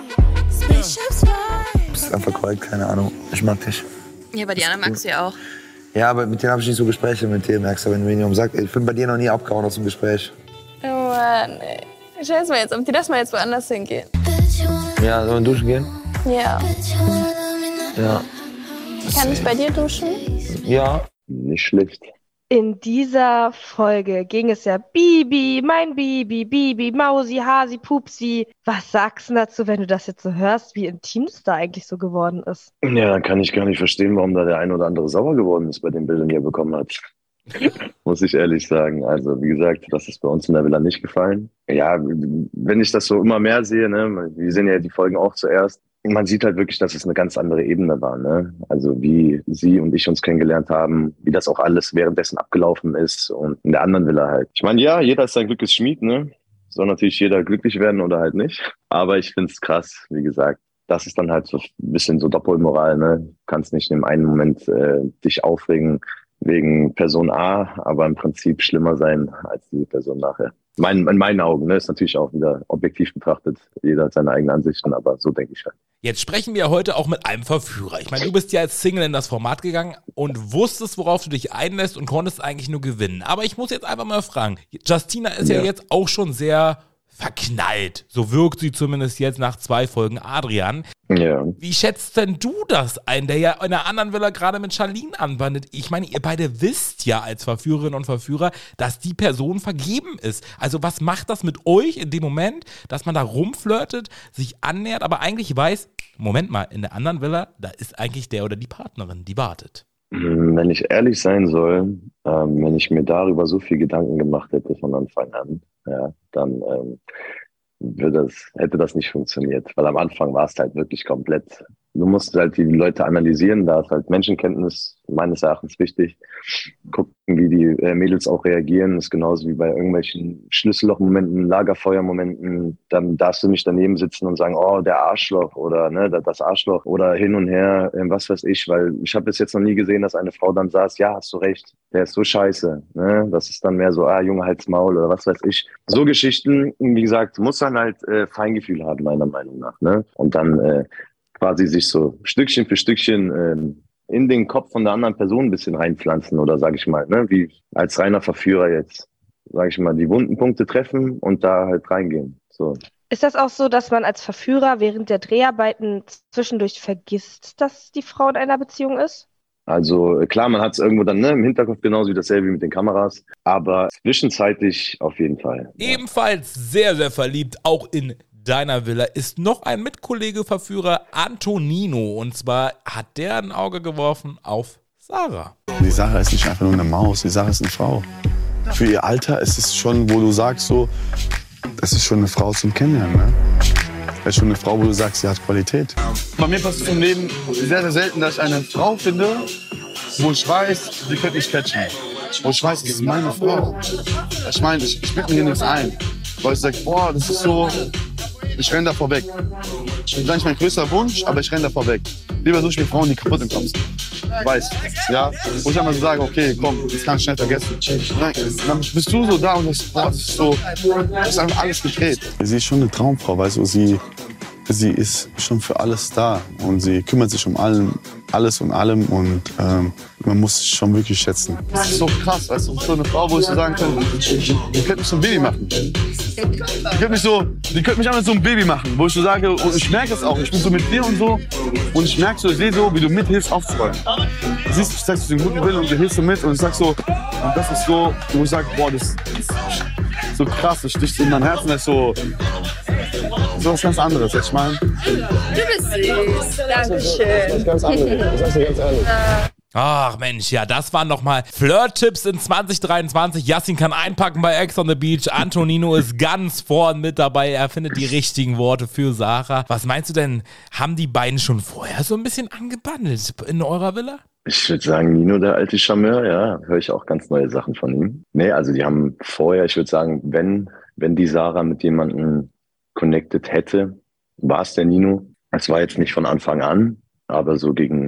Du bist einfach korrekt, keine Ahnung. Ich mag dich. Ja, bei Diana magst du ja auch. Ja, aber mit denen habe ich nicht so Gespräche mit dir, merkst du, wenn du mir nicht sagst. Ich bin bei dir noch nie abgehauen aus dem Gespräch. Oh Mann, ey. Scheiß mal jetzt, ob die das mal jetzt woanders hingehen. Ja, sollen wir duschen gehen? Ja. Ja. Kann ich bei dir duschen? Ja. Nicht schlecht. In dieser Folge ging es ja Bibi, mein Bibi, Bibi, Mausi, Hasi, Pupsi. Was sagst du dazu, wenn du das jetzt so hörst, wie intim es da eigentlich so geworden ist? Ja, dann kann ich gar nicht verstehen, warum da der ein oder andere sauer geworden ist bei den Bildern, die er bekommen hat. Muss ich ehrlich sagen. Also wie gesagt, das ist bei uns in der Villa nicht gefallen. Ja, wenn ich das so immer mehr sehe, ne, wir sehen ja die Folgen auch zuerst, man sieht halt wirklich, dass es eine ganz andere Ebene war, ne? Also wie sie und ich uns kennengelernt haben, wie das auch alles währenddessen abgelaufen ist und in der anderen Villa halt. Ich meine, ja, jeder ist sein Glückes Schmied, ne? Soll natürlich jeder glücklich werden oder halt nicht. Aber ich find's krass, wie gesagt. Das ist dann halt so ein bisschen so Doppelmoral, ne? Du kannst nicht in dem einen Moment äh, dich aufregen wegen Person A, aber im Prinzip schlimmer sein als diese Person nachher. Mein, in meinen Augen, ne, ist natürlich auch wieder objektiv betrachtet. Jeder hat seine eigenen Ansichten, aber so denke ich halt. Jetzt sprechen wir heute auch mit einem Verführer. Ich meine, du bist ja als Single in das Format gegangen und wusstest, worauf du dich einlässt und konntest eigentlich nur gewinnen. Aber ich muss jetzt einfach mal fragen, Justina ist ja, ja jetzt auch schon sehr verknallt. So wirkt sie zumindest jetzt nach zwei Folgen Adrian. Ja. Wie schätzt denn du das ein, der ja in der anderen Villa gerade mit Charlene anbandet? Ich meine, ihr beide wisst ja als Verführerinnen und Verführer, dass die Person vergeben ist. Also was macht das mit euch in dem Moment, dass man da rumflirtet, sich annähert, aber eigentlich weiß, Moment mal, in der anderen Villa, da ist eigentlich der oder die Partnerin, die wartet. Wenn ich ehrlich sein soll, ähm, wenn ich mir darüber so viel Gedanken gemacht hätte von Anfang an, ja, dann ähm, würde das, hätte das nicht funktioniert. Weil am Anfang war es halt wirklich komplett. Du musst halt die Leute analysieren, da ist halt Menschenkenntnis meines Erachtens wichtig. Gucken, wie die äh, Mädels auch reagieren, ist genauso wie bei irgendwelchen Schlüssellochmomenten, Lagerfeuermomenten. Dann darfst du nicht daneben sitzen und sagen, oh, der Arschloch oder ne, das Arschloch oder hin und her, äh, was weiß ich, weil ich habe bis jetzt noch nie gesehen, dass eine Frau dann saß, ja, hast du recht, der ist so scheiße. Ne? Das ist dann mehr so, ah, Junge, halt's Maul oder was weiß ich. So Geschichten, wie gesagt, muss dann halt äh, Feingefühl haben, meiner Meinung nach. Ne? Und dann äh, quasi sich so Stückchen für Stückchen ähm, in den Kopf von der anderen Person ein bisschen reinpflanzen oder sage ich mal, ne, wie als reiner Verführer jetzt, sage ich mal, die wunden Punkte treffen und da halt reingehen. So. Ist das auch so, dass man als Verführer während der Dreharbeiten zwischendurch vergisst, dass die Frau in einer Beziehung ist? Also klar, man hat es irgendwo dann ne, im Hinterkopf genauso wie dasselbe wie mit den Kameras, aber zwischenzeitlich auf jeden Fall. Ja. Ebenfalls sehr, sehr verliebt, auch in deiner Villa ist noch ein Mitkollege Verführer, Antonino. Und zwar hat der ein Auge geworfen auf Sarah. Die Sarah ist nicht einfach nur eine Maus, die Sarah ist eine Frau. Für ihr Alter ist es schon, wo du sagst, so, das ist schon eine Frau zum Kennenlernen. Ne? Das ist schon eine Frau, wo du sagst, sie hat Qualität. Bei mir passiert im Leben sehr, sehr selten, dass ich eine Frau finde, wo ich weiß, die könnte mich catchen. Wo ich weiß, das ist meine Frau. Ich meine, ich, ich bitte mir hier nichts ein. Weil ich sage, boah, das ist so, ich renne davor weg. Das ist nicht mein größter Wunsch, aber ich renne davor weg. Lieber suche ich mir Frauen, die kaputt im Kopf sind. Weiß, ja. Wo ich einmal so sage, okay, komm, das kann ich schnell vergessen. Nein, dann bist du so da und das, boah, das ist so, das ist einfach alles gedreht. Sie ist schon eine Traumfrau, weißt du, sie, sie ist schon für alles da. Und sie kümmert sich um allen, alles und allem und ähm, man muss es schon wirklich schätzen. Das ist so krass, weißt du, so eine Frau, wo ich so sagen kann, die könnte mich so ein Baby machen. Die könnte mich so, die könnte mich einfach so ein Baby machen, wo ich so sage, und ich merke es auch, ich bin so mit dir und so und ich merke so, ich sehe so, wie du mithilfst aufzuräumen. Du siehst, ich sagst du den guten Willen und du hilfst so mit und ich sag so, und das ist so, wo ich sage, boah, das ist so krass, das sticht in mein Herzen, das ist so, so was ganz anderes, ich meine. Du bist süß, dankeschön. Das ist ganz anderes, das sagst du ganz ehrlich. Ach Mensch, ja, das waren nochmal Flirt-Tipps in zwanzig dreiundzwanzig. Yassin kann einpacken bei Ex on the Beach. Antonino ist ganz vorn mit dabei. Er findet die richtigen Worte für Sarah. Was meinst du denn, haben die beiden schon vorher so ein bisschen angebandelt in eurer Villa? Ich würde sagen, Nino, der alte Charmeur, ja, höre ich auch ganz neue Sachen von ihm. Nee, also die haben vorher, ich würde sagen, wenn, wenn die Sarah mit jemandem connected hätte, war es der Nino. Es war jetzt nicht von Anfang an, aber so gegen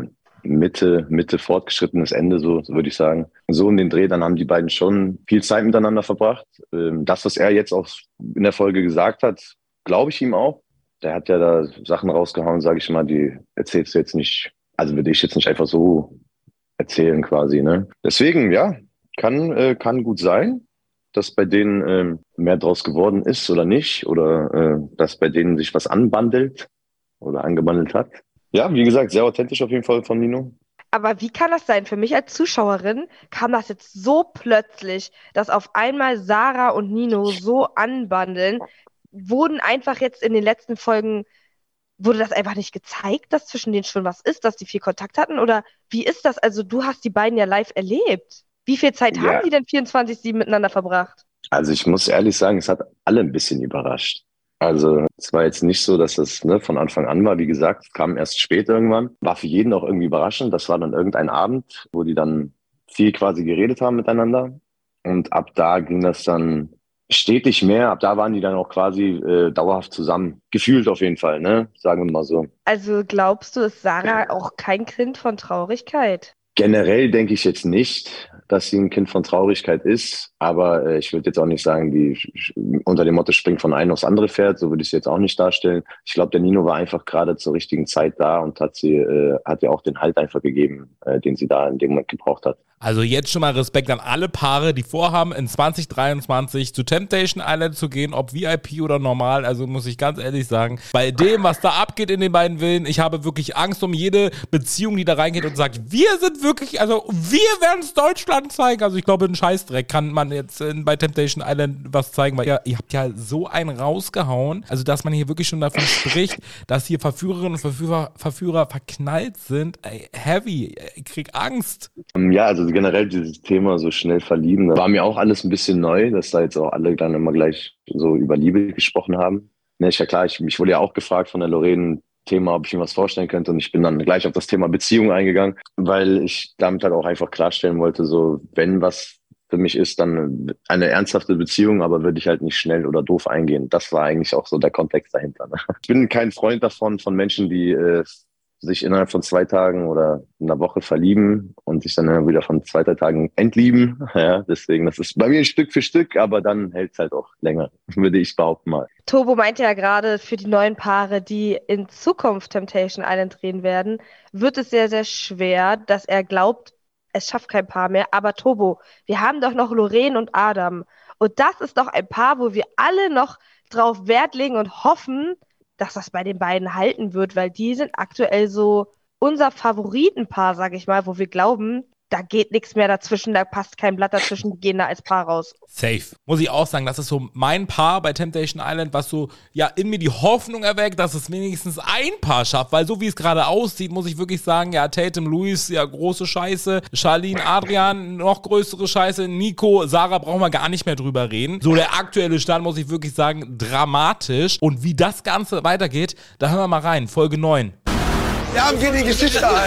Mitte, Mitte fortgeschrittenes Ende, so, so würde ich sagen. So in den Dreh, dann haben die beiden schon viel Zeit miteinander verbracht. Ähm, das, was er jetzt auch in der Folge gesagt hat, glaube ich ihm auch. Der hat ja da Sachen rausgehauen, sage ich mal, die erzählst du jetzt nicht, also würde ich jetzt nicht einfach so erzählen quasi, ne? Deswegen, ja, kann, äh, kann gut sein, dass bei denen äh, mehr draus geworden ist oder nicht, oder äh, dass bei denen sich was anbandelt oder angebandelt hat. Ja, wie gesagt, sehr authentisch auf jeden Fall von Nino. Aber wie kann das sein? Für mich als Zuschauerin kam das jetzt so plötzlich, dass auf einmal Sarah und Nino so anbandeln. Wurden einfach jetzt in den letzten Folgen, wurde das einfach nicht gezeigt, dass zwischen denen schon was ist, dass die viel Kontakt hatten? Oder wie ist das? Also du hast die beiden ja live erlebt. Wie viel Zeit Ja. haben die denn vierundzwanzig sieben miteinander verbracht? Also ich muss ehrlich sagen, es hat alle ein bisschen überrascht. Also es war jetzt nicht so, dass das ne, von Anfang an war. Wie gesagt, es kam erst spät irgendwann. War für jeden auch irgendwie überraschend. Das war dann irgendein Abend, wo die dann viel quasi geredet haben miteinander. Und ab da ging das dann stetig mehr. Ab da waren die dann auch quasi äh, dauerhaft zusammen. Gefühlt auf jeden Fall, ne? Sagen wir mal so. Also glaubst du, ist Sarah auch kein Kind von Traurigkeit? Generell denke ich jetzt nicht, dass sie ein Kind von Traurigkeit ist, aber äh, ich würde jetzt auch nicht sagen, die sch- unter dem Motto springt von einem aufs andere Pferd, so würde ich es jetzt auch nicht darstellen. Ich glaube, der Nino war einfach gerade zur richtigen Zeit da und hat sie äh, hat ihr auch den Halt einfach gegeben, äh, den sie da in dem Moment gebraucht hat. Also jetzt schon mal Respekt an alle Paare, die vorhaben, in zwanzig dreiundzwanzig zu Temptation Island zu gehen, ob V I P oder normal. Also muss ich ganz ehrlich sagen, bei dem, was da abgeht in den beiden Villen, ich habe wirklich Angst um jede Beziehung, die da reingeht und sagt, wir sind wirklich, also wir werden es Deutschland zeigen. Also ich glaube, einen Scheißdreck kann man jetzt in, bei Temptation Island was zeigen, weil ihr, ihr habt ja so einen rausgehauen, also dass man hier wirklich schon davon spricht, dass hier Verführerinnen und Verführer, Verführer verknallt sind. Ey, heavy, ich krieg Angst. Ja, also generell dieses Thema so schnell verlieben, das war mir auch alles ein bisschen neu, dass da jetzt auch alle dann immer gleich so über Liebe gesprochen haben. Ne, ist ja klar, ich, mich wurde ja auch gefragt von der Lorraine, Thema, ob ich mir was vorstellen könnte, und ich bin dann gleich auf das Thema Beziehung eingegangen, weil ich damit halt auch einfach klarstellen wollte, so wenn was für mich ist, dann eine ernsthafte Beziehung, aber würde ich halt nicht schnell oder doof eingehen. Das war eigentlich auch so der Kontext dahinter. Ne? Ich bin kein Freund davon, von Menschen, die äh, sich innerhalb von zwei Tagen oder einer Woche verlieben und sich dann immer wieder von zwei, drei Tagen entlieben. Ja, deswegen, das ist bei mir Stück für Stück, aber dann hält es halt auch länger, würde ich behaupten mal. Tobo meinte ja gerade, für die neuen Paare, die in Zukunft Temptation Island drehen werden, wird es sehr, sehr schwer, dass er glaubt, es schafft kein Paar mehr. Aber Tobo, wir haben doch noch Lorraine und Adam. Und das ist doch ein Paar, wo wir alle noch drauf Wert legen und hoffen, dass das bei den beiden halten wird, weil die sind aktuell so unser Favoritenpaar, sag ich mal, wo wir glauben, da geht nichts mehr dazwischen, da passt kein Blatt dazwischen, die gehen da als Paar raus. Safe. Muss ich auch sagen, das ist so mein Paar bei Temptation Island, was so ja in mir die Hoffnung erweckt, dass es wenigstens ein Paar schafft, weil so wie es gerade aussieht, muss ich wirklich sagen, ja, Tatum, Luis, ja, große Scheiße, Charlene, Adrian, noch größere Scheiße, Nico, Sarah, brauchen wir gar nicht mehr drüber reden. So der aktuelle Stand, muss ich wirklich sagen, dramatisch. Und wie das Ganze weitergeht, da hören wir mal rein, Folge neun. Ja, geht die Geschichte ein.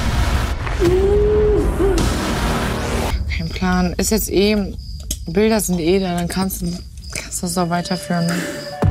Kein Plan. Ist jetzt eh, Bilder sind eh da, dann kannst du, kannst du das auch weiterführen. Ne?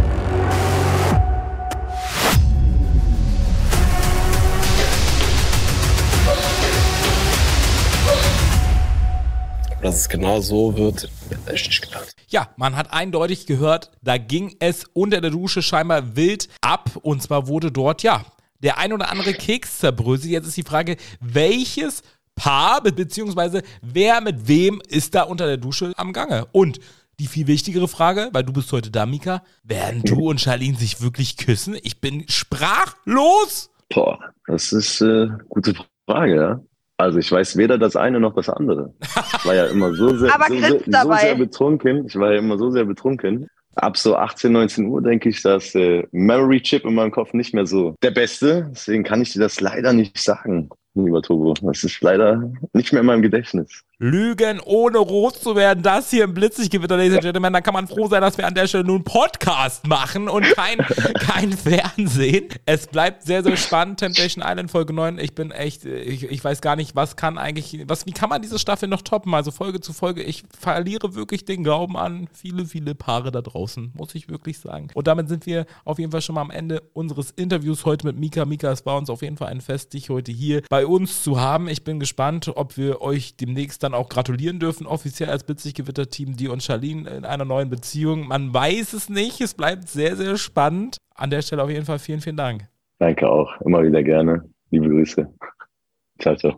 Dass es genau so wird, hätte ich nicht gedacht. Ja, man hat eindeutig gehört, da ging es unter der Dusche scheinbar wild ab. Und zwar wurde dort, ja, der ein oder andere Keks zerbröselt. Jetzt ist die Frage, welches Paar, be- beziehungsweise wer mit wem ist da unter der Dusche am Gange? Und die viel wichtigere Frage, weil du bist heute da, Mika, werden du und Charlene sich wirklich küssen? Ich bin sprachlos. Boah, das ist eine äh, gute Frage, ja. Also ich weiß weder das eine noch das andere. Ich war ja immer so sehr, Aber so, Chris sehr, so dabei. sehr betrunken. Ich war ja immer so sehr betrunken. Ab so achtzehn, neunzehn Uhr denke ich, dass äh, Memory Chip in meinem Kopf nicht mehr so der Beste. Deswegen kann ich dir das leider nicht sagen, lieber Tobo. Das ist leider nicht mehr in meinem Gedächtnis. Lügen, ohne rot zu werden. Das hier im Blitzlichtgewitter, Ladies and Gentlemen. Da kann man froh sein, dass wir an der Stelle nun Podcast machen und kein, kein Fernsehen. Es bleibt sehr, sehr spannend. Temptation Island Folge neun. Ich bin echt, ich, ich weiß gar nicht, was kann eigentlich, was, wie kann man diese Staffel noch toppen? Also Folge zu Folge. Ich verliere wirklich den Glauben an viele, viele Paare da draußen, muss ich wirklich sagen. Und damit sind wir auf jeden Fall schon mal am Ende unseres Interviews heute mit Mika. Mika, es war uns auf jeden Fall ein Fest, dich heute hier bei uns zu haben. Ich bin gespannt, ob wir euch demnächst dann auch gratulieren dürfen, offiziell als Blitzlichtgewitter-Team, dir und Charlene in einer neuen Beziehung. Man weiß es nicht, es bleibt sehr, sehr spannend. An der Stelle auf jeden Fall vielen, vielen Dank. Danke auch, immer wieder gerne. Liebe Grüße. Ciao, ciao.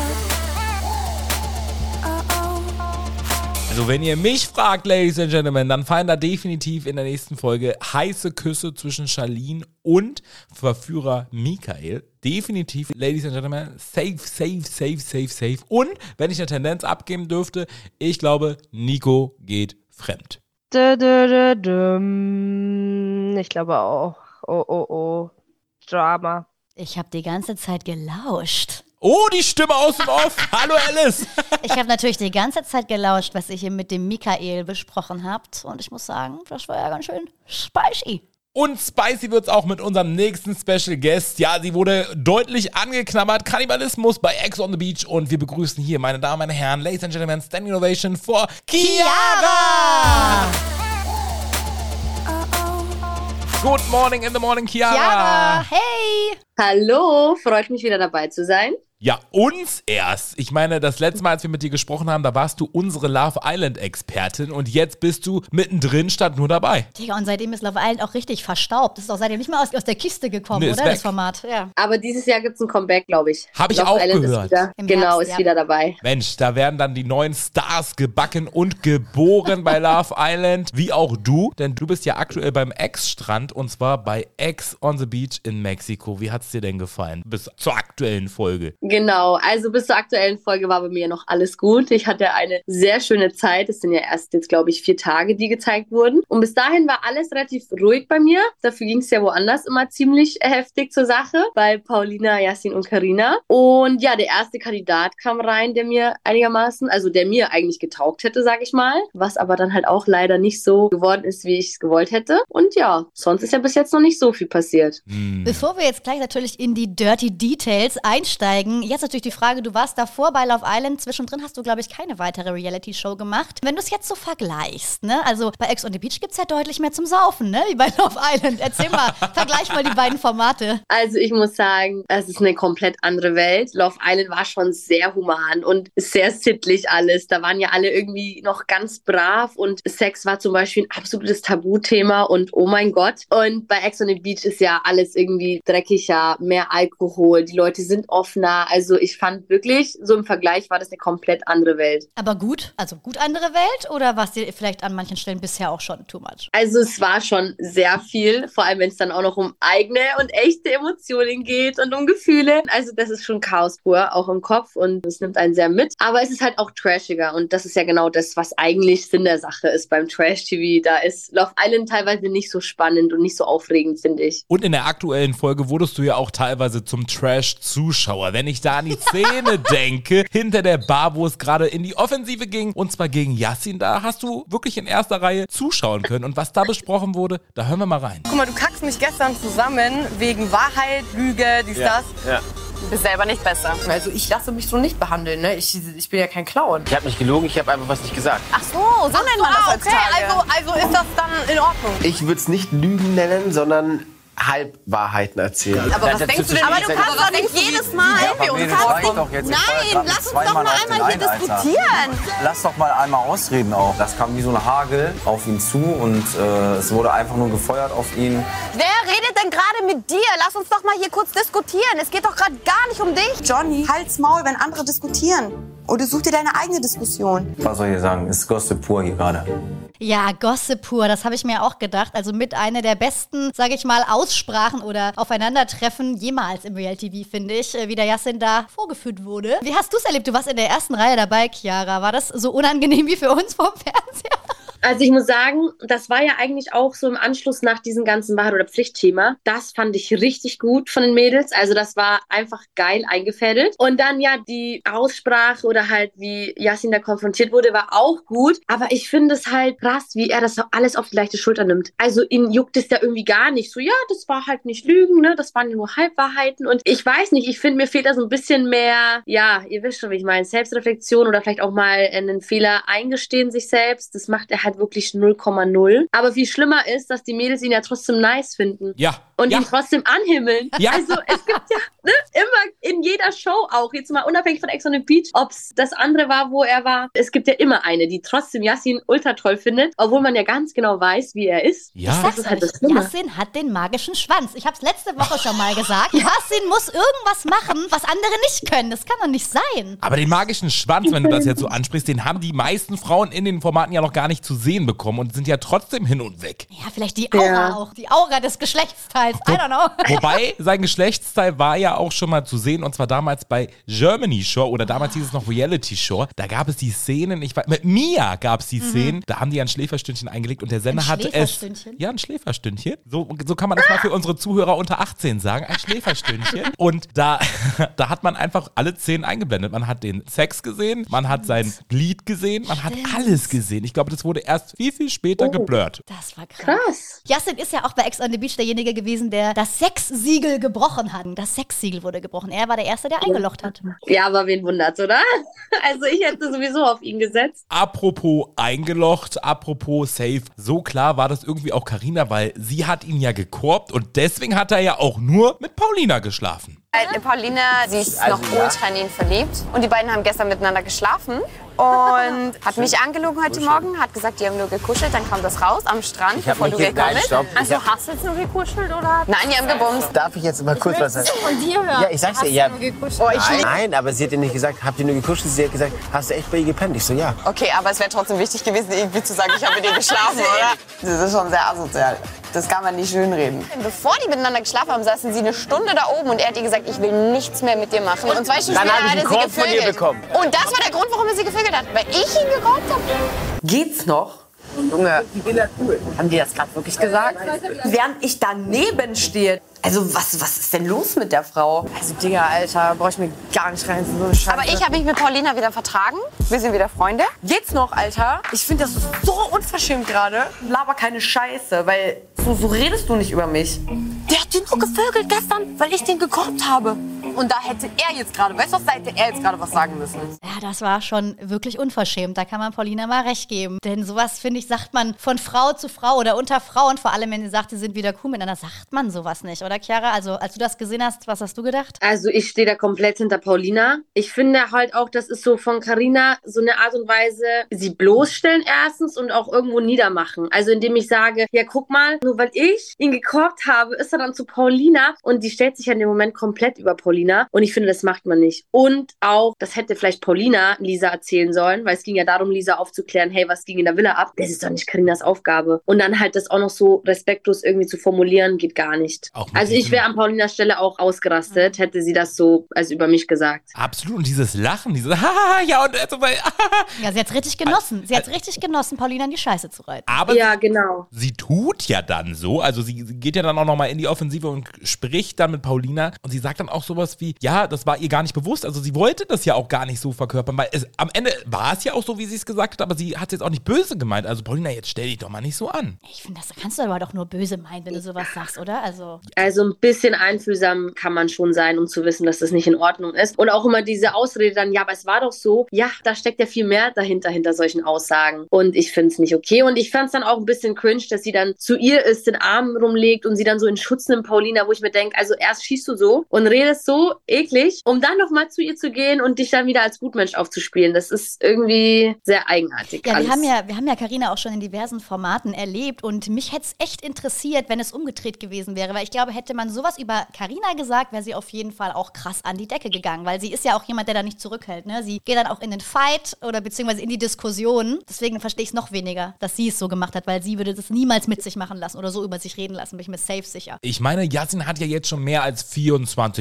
Also wenn ihr mich fragt, Ladies and Gentlemen, dann fallen da definitiv in der nächsten Folge heiße Küsse zwischen Charlene und Verführer Michael. Definitiv, Ladies and Gentlemen, safe, safe, safe, safe, safe. Und wenn ich eine Tendenz abgeben dürfte, ich glaube, Nico geht fremd. Dö, dö, dö, düm. Ich glaube auch. Oh, oh, oh. Drama. Ich habe die ganze Zeit gelauscht. Oh, die Stimme aus dem Off. Hallo Alice. Ich habe natürlich die ganze Zeit gelauscht, was ihr hier mit dem Michael besprochen habt. Und ich muss sagen, das war ja ganz schön spicy. Und spicy wird's auch mit unserem nächsten Special Guest. Ja, sie wurde deutlich angeknabbert. Kannibalismus bei Ex on the Beach. Und wir begrüßen hier, meine Damen, meine Herren, Ladies and Gentlemen, Standing Ovation for Chiara. Good morning in the morning, Chiara. Chiara, hey. Hallo, freut mich wieder dabei zu sein. Ja, uns erst. Ich meine, das letzte Mal, als wir mit dir gesprochen haben, da warst du unsere Love Island-Expertin und jetzt bist du mittendrin statt nur dabei. Digga, und seitdem ist Love Island auch richtig verstaubt. Das ist auch seitdem nicht mehr aus, aus der Kiste gekommen, nee, oder? Weg. Das Format, ja. Aber dieses Jahr gibt es ein Comeback, glaube ich. Habe ich Love auch Island gehört. Ist wieder, genau, Herbst, ist ja. wieder dabei. Mensch, da werden dann die neuen Stars gebacken und geboren bei Love Island, wie auch du. Denn du bist ja aktuell beim Ex-Strand und zwar bei Ex on the Beach in Mexiko. Wie hat's dir denn gefallen? Bis zur aktuellen Folge. Genau, also bis zur aktuellen Folge war bei mir noch alles gut. Ich hatte eine sehr schöne Zeit. Es sind ja erst jetzt, glaube ich, vier Tage, die gezeigt wurden. Und bis dahin war alles relativ ruhig bei mir. Dafür ging es ja woanders immer ziemlich heftig zur Sache. Bei Paulina, Yassin und Carina. Und ja, der erste Kandidat kam rein, der mir einigermaßen, also der mir eigentlich getaugt hätte, sage ich mal. Was aber dann halt auch leider nicht so geworden ist, wie ich es gewollt hätte. Und ja, sonst ist ja bis jetzt noch nicht so viel passiert. Hm. Bevor wir jetzt gleich natürlich in die Dirty Details einsteigen, jetzt natürlich die Frage, du warst davor bei Love Island, zwischendrin hast du, glaube ich, keine weitere Reality-Show gemacht. Wenn du es jetzt so vergleichst, ne, also bei Ex on the Beach gibt es ja deutlich mehr zum Saufen, ne, wie bei Love Island. Erzähl mal, vergleich mal die beiden Formate. Also ich muss sagen, es ist eine komplett andere Welt. Love Island war schon sehr human und sehr sittlich alles. Da waren ja alle irgendwie noch ganz brav und Sex war zum Beispiel ein absolutes Tabuthema und oh mein Gott. Und bei Ex on the Beach ist ja alles irgendwie dreckiger, mehr Alkohol, die Leute sind offener. Also ich fand wirklich, so im Vergleich war das eine komplett andere Welt. Aber gut, also gut andere Welt oder war es dir vielleicht an manchen Stellen bisher auch schon too much? Also es war schon sehr viel, vor allem wenn es dann auch noch um eigene und echte Emotionen geht und um Gefühle. Also das ist schon Chaos pur, auch im Kopf und es nimmt einen sehr mit. Aber es ist halt auch trashiger und das ist ja genau das, was eigentlich Sinn der Sache ist beim Trash-T V. Da ist Love Island teilweise nicht so spannend und nicht so aufregend, finde ich. Und in der aktuellen Folge wurdest du ja auch teilweise zum Trash-Zuschauer. Wenn ich da an die Szene denke, hinter der Bar, wo es gerade in die Offensive ging, und zwar gegen Yassin, da hast du wirklich in erster Reihe zuschauen können. Und was da besprochen wurde, da hören wir mal rein. Guck mal, du kackst mich gestern zusammen wegen Wahrheit, Lüge, dies, Ja, das. ja. Du bist selber nicht besser. Also ich lasse mich so nicht behandeln, ne? Ich, ich bin ja kein Clown. Ich habe nicht gelogen, ich habe einfach was nicht gesagt. Ach so, so nennt man das heutzutage. Also, also ist das dann in Ordnung? Ich würde es nicht Lügen nennen, sondern Halbwahrheiten erzählen. Aber was denkst du denn? Aber du kannst doch nicht jedes Mal Ja, uns das reicht doch jetzt. Ich feuer Nein, grad lass uns zweimal doch mal auf den einmal hier einen, Alter. diskutieren. Lass doch mal einmal ausreden auch. Das kam wie so ein Hagel auf ihn zu und äh, es wurde einfach nur gefeuert auf ihn. Wer redet denn gerade mit dir? Lass uns doch mal hier kurz diskutieren. Es geht doch gerade gar nicht um dich. Johnny, halt's Maul, wenn andere diskutieren. Oder such dir deine eigene Diskussion. Was soll ich sagen? Es ist Gossip pur hier gerade. Ja, Gossip pur, das habe ich mir auch gedacht. Also mit einer der besten, sage ich mal, Aussprachen oder Aufeinandertreffen jemals im Reality-T V, finde ich, wie der Yassin da vorgeführt wurde. Wie hast du es erlebt? Du warst in der ersten Reihe dabei, Chiara. War das so unangenehm wie für uns vom Fernseher? Also ich muss sagen, das war ja eigentlich auch so im Anschluss nach diesem ganzen Wahrheit- oder Pflichtthema. Das fand ich richtig gut von den Mädels. Also das war einfach geil eingefädelt. Und dann ja die Aussprache oder halt wie Yassin da konfrontiert wurde, war auch gut. Aber ich finde es halt krass, wie er das alles auf die leichte Schulter nimmt. Also ihn juckt es ja irgendwie gar nicht. So, ja, das war halt nicht Lügen, ne? Das waren nur Halbwahrheiten. Und ich weiß nicht, ich finde, mir fehlt da so ein bisschen mehr, ja, ihr wisst schon, wie ich meine, Selbstreflexion oder vielleicht auch mal einen Fehler eingestehen sich selbst. Das macht er halt wirklich null Komma null. Aber viel schlimmer ist, dass die Mädels ihn ja trotzdem nice finden. Ja. Und ja. ihn trotzdem anhimmeln. Ja. Also es gibt ja ne, immer in jeder Show auch, jetzt mal unabhängig von Ex on the Beach, ob es das andere war, wo er war. Es gibt ja immer eine, die trotzdem Yassin ultra toll findet, obwohl man ja ganz genau weiß, wie er ist. Ja. Das ist halt das Schlimme. Yassin hat den magischen Schwanz. Ich habe es letzte Woche schon mal gesagt. Yassin muss irgendwas machen, was andere nicht können. Das kann doch nicht sein. Aber den magischen Schwanz, wenn du das jetzt so ansprichst, den haben die meisten Frauen in den Formaten ja noch gar nicht zu sehen bekommen und sind ja trotzdem hin und weg. Ja, vielleicht die Aura ja. auch. Die Aura des Geschlechtsteils. I don't know. Wobei, sein Geschlechtsteil war ja auch schon mal zu sehen, und zwar damals bei Germany Shore, oder damals hieß es noch Reality Shore. Da gab es die Szenen, ich weiß, mit Mia gab es die mhm. Szenen, da haben die ein Schläferstündchen eingelegt und der Sender ein hatte es. Ja, ein Schläferstündchen. So, so kann man das mal für unsere Zuhörer unter achtzehn sagen. Ein Schläferstündchen. Und da, da hat man einfach alle Szenen eingeblendet. Man hat den Sex gesehen, man hat sein Glied gesehen, man hat alles gesehen. Ich glaube, das wurde erst viel, viel später oh, geblurrt. Das war krass. krass. Yassin ist ja auch bei Ex on the Beach derjenige gewesen, der das Sexsiegel gebrochen hat. Das Sexsiegel wurde gebrochen. Er war der Erste, der eingelocht hat. Ja, aber wen wundert's, oder? Also ich hätte sowieso auf ihn gesetzt. Apropos eingelocht, apropos safe. So klar war das irgendwie auch Carina, weil sie hat ihn ja gekorbt und deswegen hat er ja auch nur mit Paulina geschlafen. Äh, Paulina, sie ist noch ultra in ihn verliebt und die beiden haben gestern miteinander geschlafen und hat mich angelogen heute Morgen, hat gesagt, die haben nur gekuschelt, dann kam das raus am Strand, bevor du gekommen bist. Also hast du jetzt nur gekuschelt oder? Nein, die haben gebumst. Darf ich jetzt mal kurz was sagen? Von dir hören. Ja, ich sag's dir, ja. Oh, Nein, nein, aber sie hat dir nicht gesagt, habt ihr nur gekuschelt? Sie hat gesagt, hast du echt bei ihr gepennt? Ich so, ja. Okay, aber es wäre trotzdem wichtig gewesen, irgendwie zu sagen, ich habe mit ihr geschlafen, oder? Das ist schon sehr asozial. Das kann man nicht schönreden. Bevor die miteinander geschlafen haben, saßen sie eine Stunde da oben und er hat ihr gesagt, ich will nichts mehr mit dir machen. Und zwei Stunden später hat er sie von ihr bekommen. Und das war der Grund, warum er sie gevögelt hat, weil ich ihn geraubt habe. Geht's noch? Junge, haben die das gerade wirklich gesagt? Während ich daneben stehe. Also was, was ist denn los mit der Frau? Also Digga, Alter, brauch ich mir gar nicht rein. So eine Scheiße. Aber ich habe mich mit Paulina wieder vertragen. Wir sind wieder Freunde. Geht's noch, Alter? Ich finde das so unverschämt gerade. Laber keine Scheiße, weil so, so redest du nicht über mich. Der hat den nur gevögelt gestern, weil ich den gekorbt habe. Und da hätte er jetzt gerade, weißt du was, da hätte er jetzt gerade was sagen müssen. Ja, das war schon wirklich unverschämt. Da kann man Paulina mal recht geben. Denn sowas, finde ich, sagt man von Frau zu Frau oder unter Frauen, vor allem wenn sie sagt, sie sind wieder cool miteinander, sagt man sowas nicht, oder Chiara? Also als du das gesehen hast, was hast du gedacht? Also ich stehe da komplett hinter Paulina. Ich finde halt auch, das ist so von Carina so eine Art und Weise, sie bloßstellen erstens und auch irgendwo niedermachen. Also indem ich sage, ja guck mal, nur weil ich ihn gekorbt habe, ist er dann zu Paulina und die stellt sich ja in dem Moment komplett über Paulina. Und ich finde, das macht man nicht. Und auch, das hätte vielleicht Paulina Lisa erzählen sollen, weil es ging ja darum, Lisa aufzuklären, hey, was ging in der Villa ab? Das ist doch nicht Carinas Aufgabe. Und dann halt das auch noch so respektlos irgendwie zu formulieren, geht gar nicht. Also ich wäre an Paulinas Stelle auch ausgerastet, hätte sie das so also über mich gesagt. Absolut. Und dieses Lachen, dieses Haha, ja und also bei ja, sie hat's richtig genossen. Sie hat's richtig genossen, Paulina in die Scheiße zu reiten. Aber ja, genau. Sie tut ja dann so, also sie geht ja dann auch nochmal in die Offensive und spricht dann mit Paulina und sie sagt dann auch sowas wie, ja, das war ihr gar nicht bewusst, also sie wollte das ja auch gar nicht so verkörpern, weil es, am Ende war es ja auch so, wie sie es gesagt hat, aber sie hat es jetzt auch nicht böse gemeint, also Paulina, jetzt stell dich doch mal nicht so an. Ich finde, das kannst du aber doch nur böse meinen, wenn du sowas sagst, oder? Also, also ein bisschen einfühlsam kann man schon sein, um zu wissen, dass das nicht in Ordnung ist. Und auch immer diese Ausrede dann, ja, aber es war doch so, ja, da steckt ja viel mehr dahinter, hinter solchen Aussagen. Und ich finde es nicht okay. Und ich fand es dann auch ein bisschen cringe, dass sie dann zu ihr ist, den Arm rumlegt und sie dann so in Schutz nimmt, Paulina, wo ich mir denke, also erst schießt du so und redest so eklig, um dann nochmal zu ihr zu gehen und dich dann wieder als Gutmensch aufzuspielen. Das ist irgendwie sehr eigenartig. Ja, alles. wir haben ja, wir haben ja Carina auch schon in diversen Formaten erlebt und mich hätte es echt interessiert, wenn es umgedreht gewesen wäre, weil ich glaube, hätte man sowas über Carina gesagt, wäre sie auf jeden Fall auch krass an die Decke gegangen, weil sie ist ja auch jemand, der da nicht zurückhält, ne? Sie geht dann auch in den Fight oder beziehungsweise in die Diskussion. Deswegen verstehe ich es noch weniger, dass sie es so gemacht hat, weil sie würde das niemals mit sich machen lassen oder so über sich reden lassen, bin ich mir safe sicher. Ich meine, Yassin hat ja jetzt schon mehr als vierundzwanzig Stunden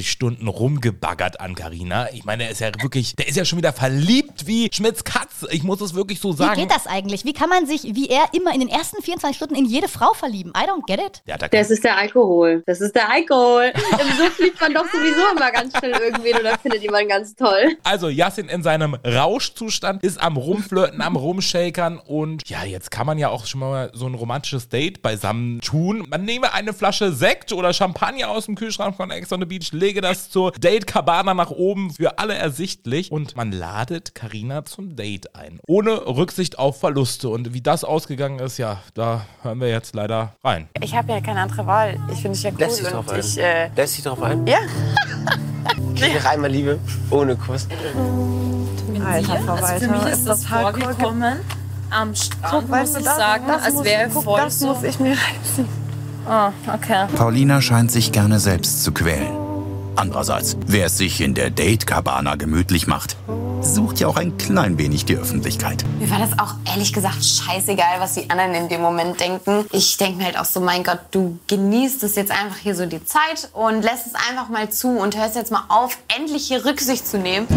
Stunden rumgebaggert an Carina. Ich meine, der ist ja wirklich, der ist ja schon wieder verliebt wie Schmitz Katze. Ich muss es wirklich so sagen. Wie geht das eigentlich? Wie kann man sich, wie er immer in den ersten vierundzwanzig Stunden in jede Frau verlieben? I don't get it. Ja, da das ist der Alkohol. Das ist der Alkohol. Im Suff liebt man doch sowieso immer ganz schnell irgendwen oder findet jemanden ganz toll. Also Yassin in seinem Rauschzustand ist am Rumflirten, am Rumshakern und ja, jetzt kann man ja auch schon mal so ein romantisches Date beisammen tun. Man nehme eine Flasche Sekt oder Champagner aus dem Kühlschrank von Ex on the Beach, lege das zur Date-Cabana nach oben, für alle ersichtlich und man ladet Carina zum Date ein. Ohne Rücksicht auf Verluste und wie das ausgegangen ist, ja, da hören wir jetzt leider rein. Ich habe ja keine andere Wahl. Ich finde dich ja cool. Lässt dich drauf ein? Ich, äh, Lässt dich drauf ein? Ja. Krieg noch einmal Liebe, ohne Kuss. Alter, Frau Walter, also für mich ist das vorgekommen am Strand, guck, muss ich das, sagen, das als wäre voll das so. Das muss ich mir reißen. Oh, okay. Paulina scheint sich gerne selbst zu quälen. Andererseits, wer es sich in der Date-Cabana gemütlich macht, sucht ja auch ein klein wenig die Öffentlichkeit. Mir war das auch ehrlich gesagt scheißegal, was die anderen in dem Moment denken. Ich denke mir halt auch so, mein Gott, du genießt es jetzt einfach hier so die Zeit und lässt es einfach mal zu und hörst jetzt mal auf, endlich hier Rücksicht zu nehmen.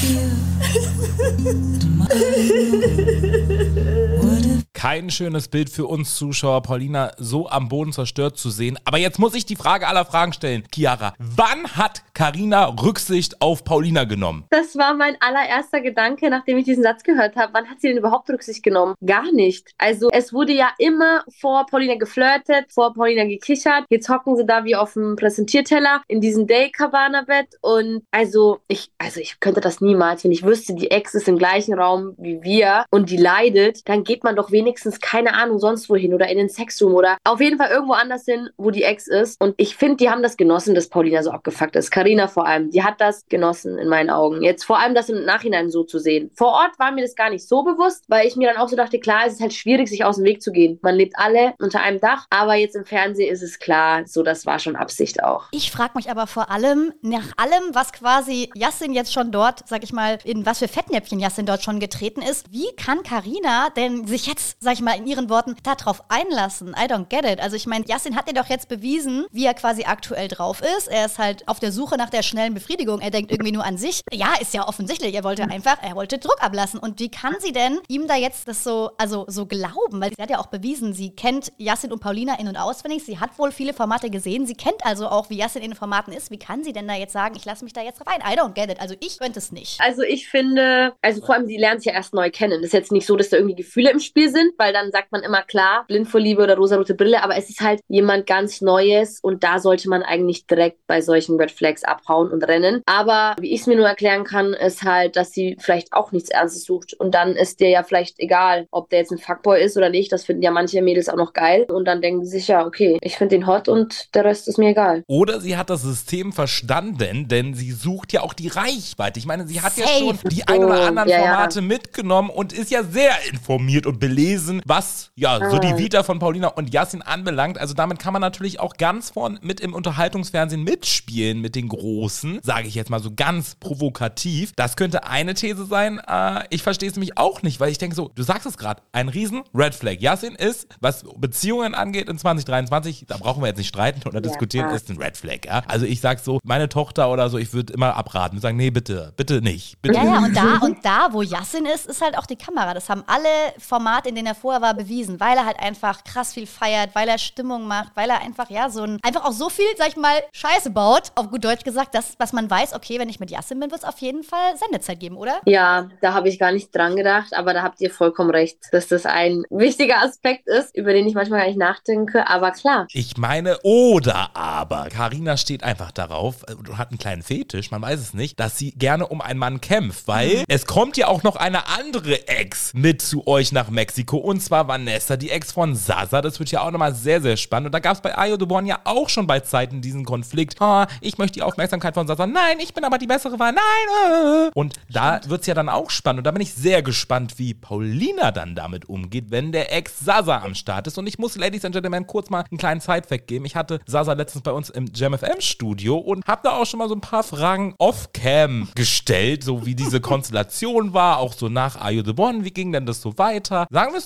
Kein schönes Bild für uns Zuschauer, Paulina so am Boden zerstört zu sehen. Aber jetzt muss ich die Frage aller Fragen stellen. Chiara, wann hat Carina Rücksicht auf Paulina genommen? Das war mein allererster Gedanke, nachdem ich diesen Satz gehört habe. Wann hat sie denn überhaupt Rücksicht genommen? Gar nicht. Also es wurde ja immer vor Paulina geflirtet, vor Paulina gekichert. Jetzt hocken sie da wie auf dem Präsentierteller in diesem Day-Cabana-Bett. Und also ich, also ich könnte das niemals, wenn ich wüsste, die Ex ist im gleichen Raum wie wir und die leidet, dann geht man doch wenigstens, keine Ahnung, sonst wohin oder in den Sexroom oder auf jeden Fall irgendwo anders hin, wo die Ex ist. Und ich finde, die haben das genossen, dass Paulina so abgefuckt ist. Carina vor allem, die hat das genossen in meinen Augen. Jetzt vor allem das im Nachhinein so zu sehen. Vor Ort war mir das gar nicht so bewusst, weil ich mir dann auch so dachte, klar, es ist halt schwierig, sich aus dem Weg zu gehen. Man lebt alle unter einem Dach, aber jetzt im Fernsehen ist es klar, so das war schon Absicht auch. Ich frage mich aber vor allem, nach allem, was quasi Yassin jetzt schon dort, sag ich mal, in was für Fettnäpfchen Yassin dort schon getreten ist, wie kann Carina denn sich jetzt, sag ich mal, in ihren Worten darauf einlassen? I don't get it. Also ich meine, Yassin hat ihr doch jetzt bewiesen, wie er quasi aktuell drauf ist. Er ist halt auf der Suche nach der schnellen Befriedigung. Er denkt irgendwie nur an sich. Ja, ist ja offensichtlich. Er wollte einfach, er wollte Druck ablassen. Und wie kann sie denn ihm da jetzt das so, also so glauben? Weil sie hat ja auch bewiesen, sie kennt Yassin und Paulina in- und auswendig. Sie hat wohl viele Formate gesehen. Sie kennt also auch, wie Yassin in den Formaten ist. Wie kann sie denn da jetzt sagen, ich lasse mich da jetzt drauf ein? I don't get it. Also ich könnte es nicht. Also ich finde, also vor allem, sie lernt sich ja erst neu kennen. Das ist jetzt nicht so, dass da irgendwie Gefühle im Spiel sind, weil dann sagt man immer klar, blind vor Liebe oder rosarote Brille, aber es ist halt jemand ganz Neues und da sollte man eigentlich direkt bei solchen Red Flags abhauen und rennen. Aber wie ich es mir nur erklären kann, ist halt, dass sie vielleicht auch nichts Ernstes sucht und dann ist dir ja vielleicht egal, ob der jetzt ein Fuckboy ist oder nicht. Das finden ja manche Mädels auch noch geil und dann denken sie sich ja, okay, ich finde den hot und der Rest ist mir egal. Oder sie hat das System verstanden, denn sie sucht ja auch die Reichweite. Ich meine, sie hat Safe. ja schon die ein oder anderen ja, Formate ja. mitgenommen und ist ja sehr informiert und belesen, was ja so die Ah. Vita von Paulina und Yassin anbelangt. Also damit kann man natürlich auch ganz vorn mit im Unterhaltungsfernsehen mitspielen mit den Großen, sage ich jetzt mal so ganz provokativ. Das könnte eine These sein. Äh, ich verstehe es nämlich auch nicht, weil ich denke so, du sagst es gerade, ein riesen Red Flag. Yassin ist, was Beziehungen angeht in zwanzig dreiundzwanzig, da brauchen wir jetzt nicht streiten oder diskutieren, klar. ist ein Red Flag. Ja? Also ich sag so, meine Tochter oder so, ich würde immer abraten und sagen, nee, bitte, bitte nicht. Bitte. Ja, ja, und da, und da, wo Yassin ist, ist halt auch die Kamera. Das haben alle Formate, in denen er vorher war, bewiesen, weil er halt einfach krass viel feiert, weil er Stimmung macht, weil er einfach, ja, so ein, einfach auch so viel, sag ich mal, Scheiße baut, auf gut Deutsch gesagt, dass, dass man weiß, okay, wenn ich mit Yassin bin, wird es auf jeden Fall Sendezeit geben, oder? Ja, da habe ich gar nicht dran gedacht, aber da habt ihr vollkommen recht, dass das ein wichtiger Aspekt ist, über den ich manchmal gar nicht nachdenke, aber klar. Ich meine, oder aber, Carina steht einfach darauf und hat einen kleinen Fetisch, man weiß es nicht, dass sie gerne um einen Mann kämpft, weil mhm. es kommt ja auch noch eine andere Ex mit zu euch nach Mexiko und zwar Vanessa, die Ex von Zaza. Das wird ja auch nochmal sehr, sehr spannend und da gab es bei Ayo The One ja auch schon bei Zeiten diesen Konflikt. Oh, ich möchte die Aufmerksamkeit von Zaza. Nein, ich bin aber die bessere Wahl. Nein. Äh. Und da wird es ja dann auch spannend und da bin ich sehr gespannt, wie Paulina dann damit umgeht, wenn der Ex Zaza am Start ist. Und ich muss, Ladies and Gentlemen, kurz mal einen kleinen Sidefact geben. Ich hatte Zaza letztens bei uns im Jam F M Studio und habe da auch schon mal so ein paar Fragen off-cam gestellt, so wie diese Konstellation war, auch so nach Ayo The One. Wie ging denn das so weiter? Sagen wir es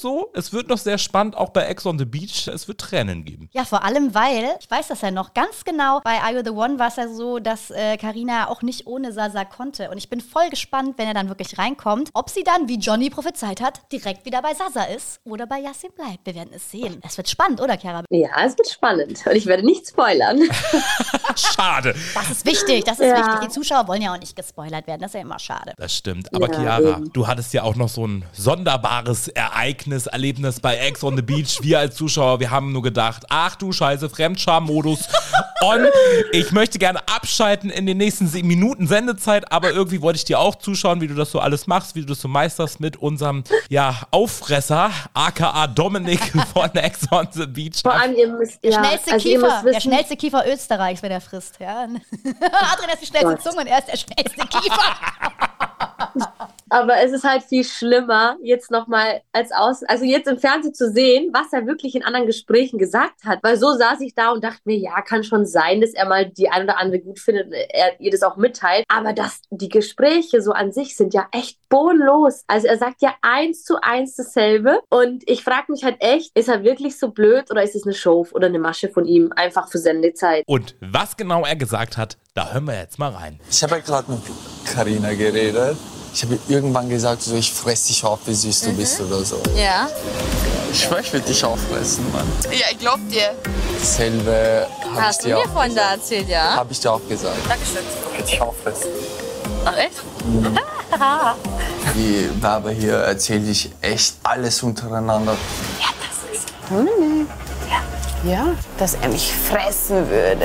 so, es wird noch sehr spannend, auch bei Ex on the Beach. Es wird Tränen geben. Ja, vor allem, weil, ich weiß das ja noch ganz genau, bei Are You the One war es ja so, dass Carina äh, auch nicht ohne Sasa konnte. Und ich bin voll gespannt, wenn er dann wirklich reinkommt, ob sie dann, wie Johnny prophezeit hat, direkt wieder bei Sasa ist oder bei Yassin bleibt. Wir werden es sehen. Es wird spannend, oder, Chiara? Ja, es wird spannend. Und ich werde nicht spoilern. Schade. Das ist wichtig, das ist ja. wichtig. Die Zuschauer wollen ja auch nicht gespoilert werden. Das ist ja immer schade. Das stimmt. Aber Ja, Chiara, eben. du hattest ja auch noch so ein sonderbares Ereignis, Erlebnis bei Ex on the Beach. Wir als Zuschauer, wir haben nur gedacht, ach du Scheiße, Fremdscham-Modus. Und ich möchte gerne abschalten in den nächsten sieben Minuten Sendezeit, aber irgendwie wollte ich dir auch zuschauen, wie du das so alles machst, wie du das so meisterst mit unserem ja, Auffresser, aka Dominik von Ex on the Beach. Vor allem, ihr müsst, Der ja, schnellste also ihr Kiefer, müsst wissen, der schnellste Kiefer Österreichs, wenn er frisst. Ja. Adrian ist die schnellste Gott. Zunge und er ist der schnellste Kiefer. Aber es ist halt viel schlimmer, jetzt nochmal als aus, also jetzt im Fernsehen zu sehen, was er wirklich in anderen Gesprächen gesagt hat. Weil so saß ich da und dachte mir, ja, kann schon sein, dass er mal die ein oder andere gut findet und er ihr das auch mitteilt. Aber dass die Gespräche so an sich sind ja echt bodenlos. Also er sagt ja eins zu eins dasselbe. Und ich frage mich halt echt, ist er wirklich so blöd oder ist es eine Show oder eine Masche von ihm, einfach für Sendezeit? Und was genau er gesagt hat, da hören wir jetzt mal rein. Ich habe ja gerade mit Carina geredet. Ich habe irgendwann gesagt, so, ich fress dich auf, wie süß du Mhm. bist oder so. Ja. Ich schwör, ich will dich auffressen, Mann. Ja, ich glaub dir. Dasselbe habe ich Hast du dir mir auch vorhin da gesagt. erzählt, ja? Habe ich dir auch gesagt. Dankeschön. Ich will dich auffressen. Ach, echt? Mhm. Die Werber hier erzählen sich echt alles untereinander. Ja, das ist... Hm. Ja. ja, dass er mich fressen würde.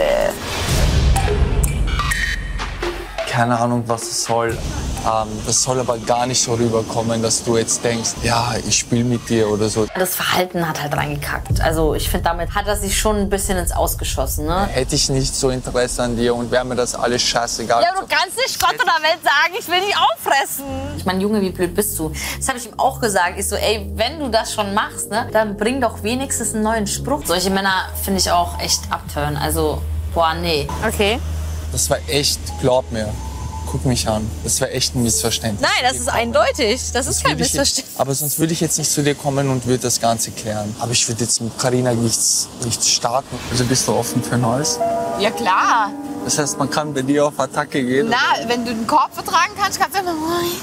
Keine Ahnung, was es soll. Ähm, das soll aber gar nicht so rüberkommen, dass du jetzt denkst, ja, ich spiele mit dir oder so. Das Verhalten hat halt reingekackt. Also ich finde, damit hat er sich schon ein bisschen ins Ausgeschossen, ne? Hätte ich nicht so Interesse an dir und wäre mir das alles scheißegal. Ja, aber du kannst nicht Gott oder Welt sagen, ich will dich auffressen. Ich meine, Junge, wie blöd bist du? Das habe ich ihm auch gesagt. Ich so, ey, wenn du das schon machst, ne, dann bring doch wenigstens einen neuen Spruch. Solche Männer finde ich auch echt abtören. Also, boah, nee. Okay. Das war echt, glaub mir, guck mich an, das war echt ein Missverständnis. Nein, das ist eindeutig. Das ist kein würde ich jetzt- Missverständnis. Aber sonst würde ich jetzt nicht zu dir kommen und würde das Ganze klären. Aber ich würde jetzt mit Carina nichts, nichts starten. Also bist du offen für Neues? Ja, klar. Das heißt, man kann bei dir auf Attacke gehen. Na, wenn du den Korb vertragen kannst, kannst du immer...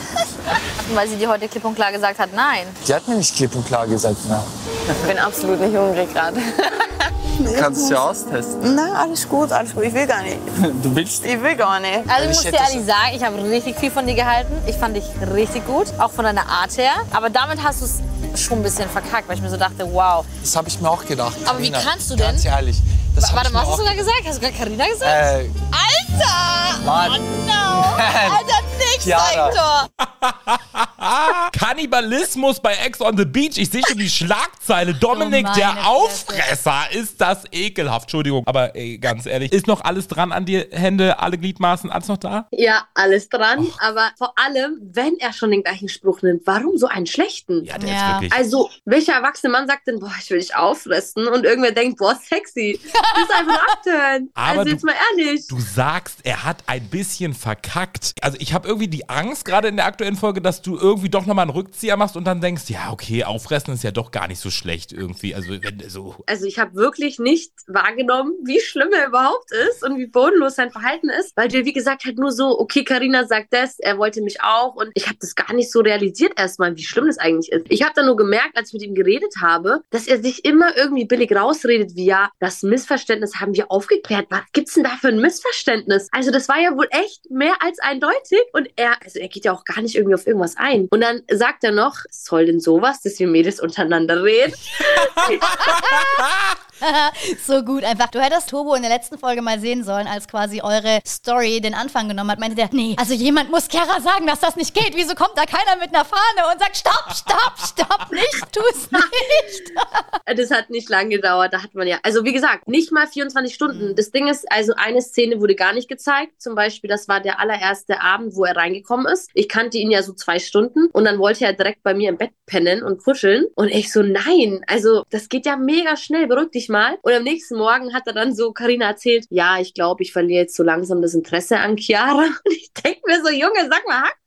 Weil sie dir heute klipp und klar gesagt hat, nein. Die hat mir nicht klipp und klar gesagt, nein. Ich bin absolut nicht hungrig gerade. Du kannst es ja austesten. Na, alles gut, alles gut. Ich will gar nicht. Du willst? Ich will gar nicht. Also ich Ich muss dir hätte ehrlich sagen, ich habe richtig viel von dir gehalten. Ich fand dich richtig gut, auch von deiner Art her. Aber damit hast du es schon ein bisschen verkackt, weil ich mir so dachte, wow. Das habe ich mir auch gedacht. Aber wie Carina, kannst du denn? Ganz ehrlich. Das hab Warte, ich mir was hast auch du da gesagt? Hast du gerade Carina gesagt? Äh, Alter! Mann. Oh no! Alter, nix, Chiara. Hector! Kannibalismus bei Ex on the Beach. Ich sehe schon die Schlagzeile. Dominik, Oh, der meine Auffresser. Ist das ekelhaft. Entschuldigung, aber ey, ganz ehrlich. Ist noch alles dran an die Hände, alle Gliedmaßen, alles noch da? Ja, alles dran. Aber vor allem, wenn er schon den gleichen Spruch nimmt, warum so einen schlechten? Ja, der Ja. ist wirklich... Also, welcher erwachsene Mann sagt denn, boah, ich will dich auffressen? Und irgendwer denkt, boah, sexy. Das ist einfach abtören. Aber Also du- jetzt mal ehrlich. Du sagst, er hat ein bisschen verkackt. Also ich habe irgendwie die Angst, gerade in der aktuellen Folge, dass du irgendwie doch nochmal einen Rückzieher machst und dann denkst, ja, okay, auffressen ist ja doch gar nicht so schlecht irgendwie. Also wenn so... Also ich habe wirklich nicht wahrgenommen, wie schlimm er überhaupt ist und wie bodenlos sein Verhalten ist, weil du, wie gesagt, halt nur so, okay, Carina sagt das, er wollte mich auch und ich habe das gar nicht so realisiert erstmal, wie schlimm das eigentlich ist. Ich habe dann nur gemerkt, als ich mit ihm geredet habe, dass er sich immer irgendwie billig rausredet, wie ja, das Missverständnis haben wir aufgeklärt. Was gibt's denn da für ein Missverständnis? Also das war ja wohl echt mehr als eindeutig und er, also er geht ja auch gar nicht irgendwie auf irgendwas ein. Und dann sagt er noch, soll denn sowas, dass wir Mädels untereinander reden? So gut einfach. Du hättest Turbo in der letzten Folge mal sehen sollen, als quasi eure Story den Anfang genommen hat. Meinte der, nee, also jemand muss Chiara sagen, dass das nicht geht. Wieso kommt da keiner mit einer Fahne und sagt, stopp, stopp, stopp, nicht, tu's nicht. Das hat nicht lange gedauert, da hat man ja, also wie gesagt, nicht mal vierundzwanzig Stunden. Das Ding ist, also eine Szene wurde gar nicht gezeigt. Zum Beispiel, das war der allererste Abend, wo er reingekommen ist. Ich kannte ihn ja so zwei Stunden und dann wollte er direkt bei mir im Bett pennen und kuscheln. Und ich so, nein, also das geht ja mega schnell, beruhig dich mal. Und am nächsten Morgen hat er dann so Carina erzählt, ja, ich glaube, ich verliere jetzt so langsam das Interesse an Chiara. Und ich denke mir so, Junge, sag mal, hackt's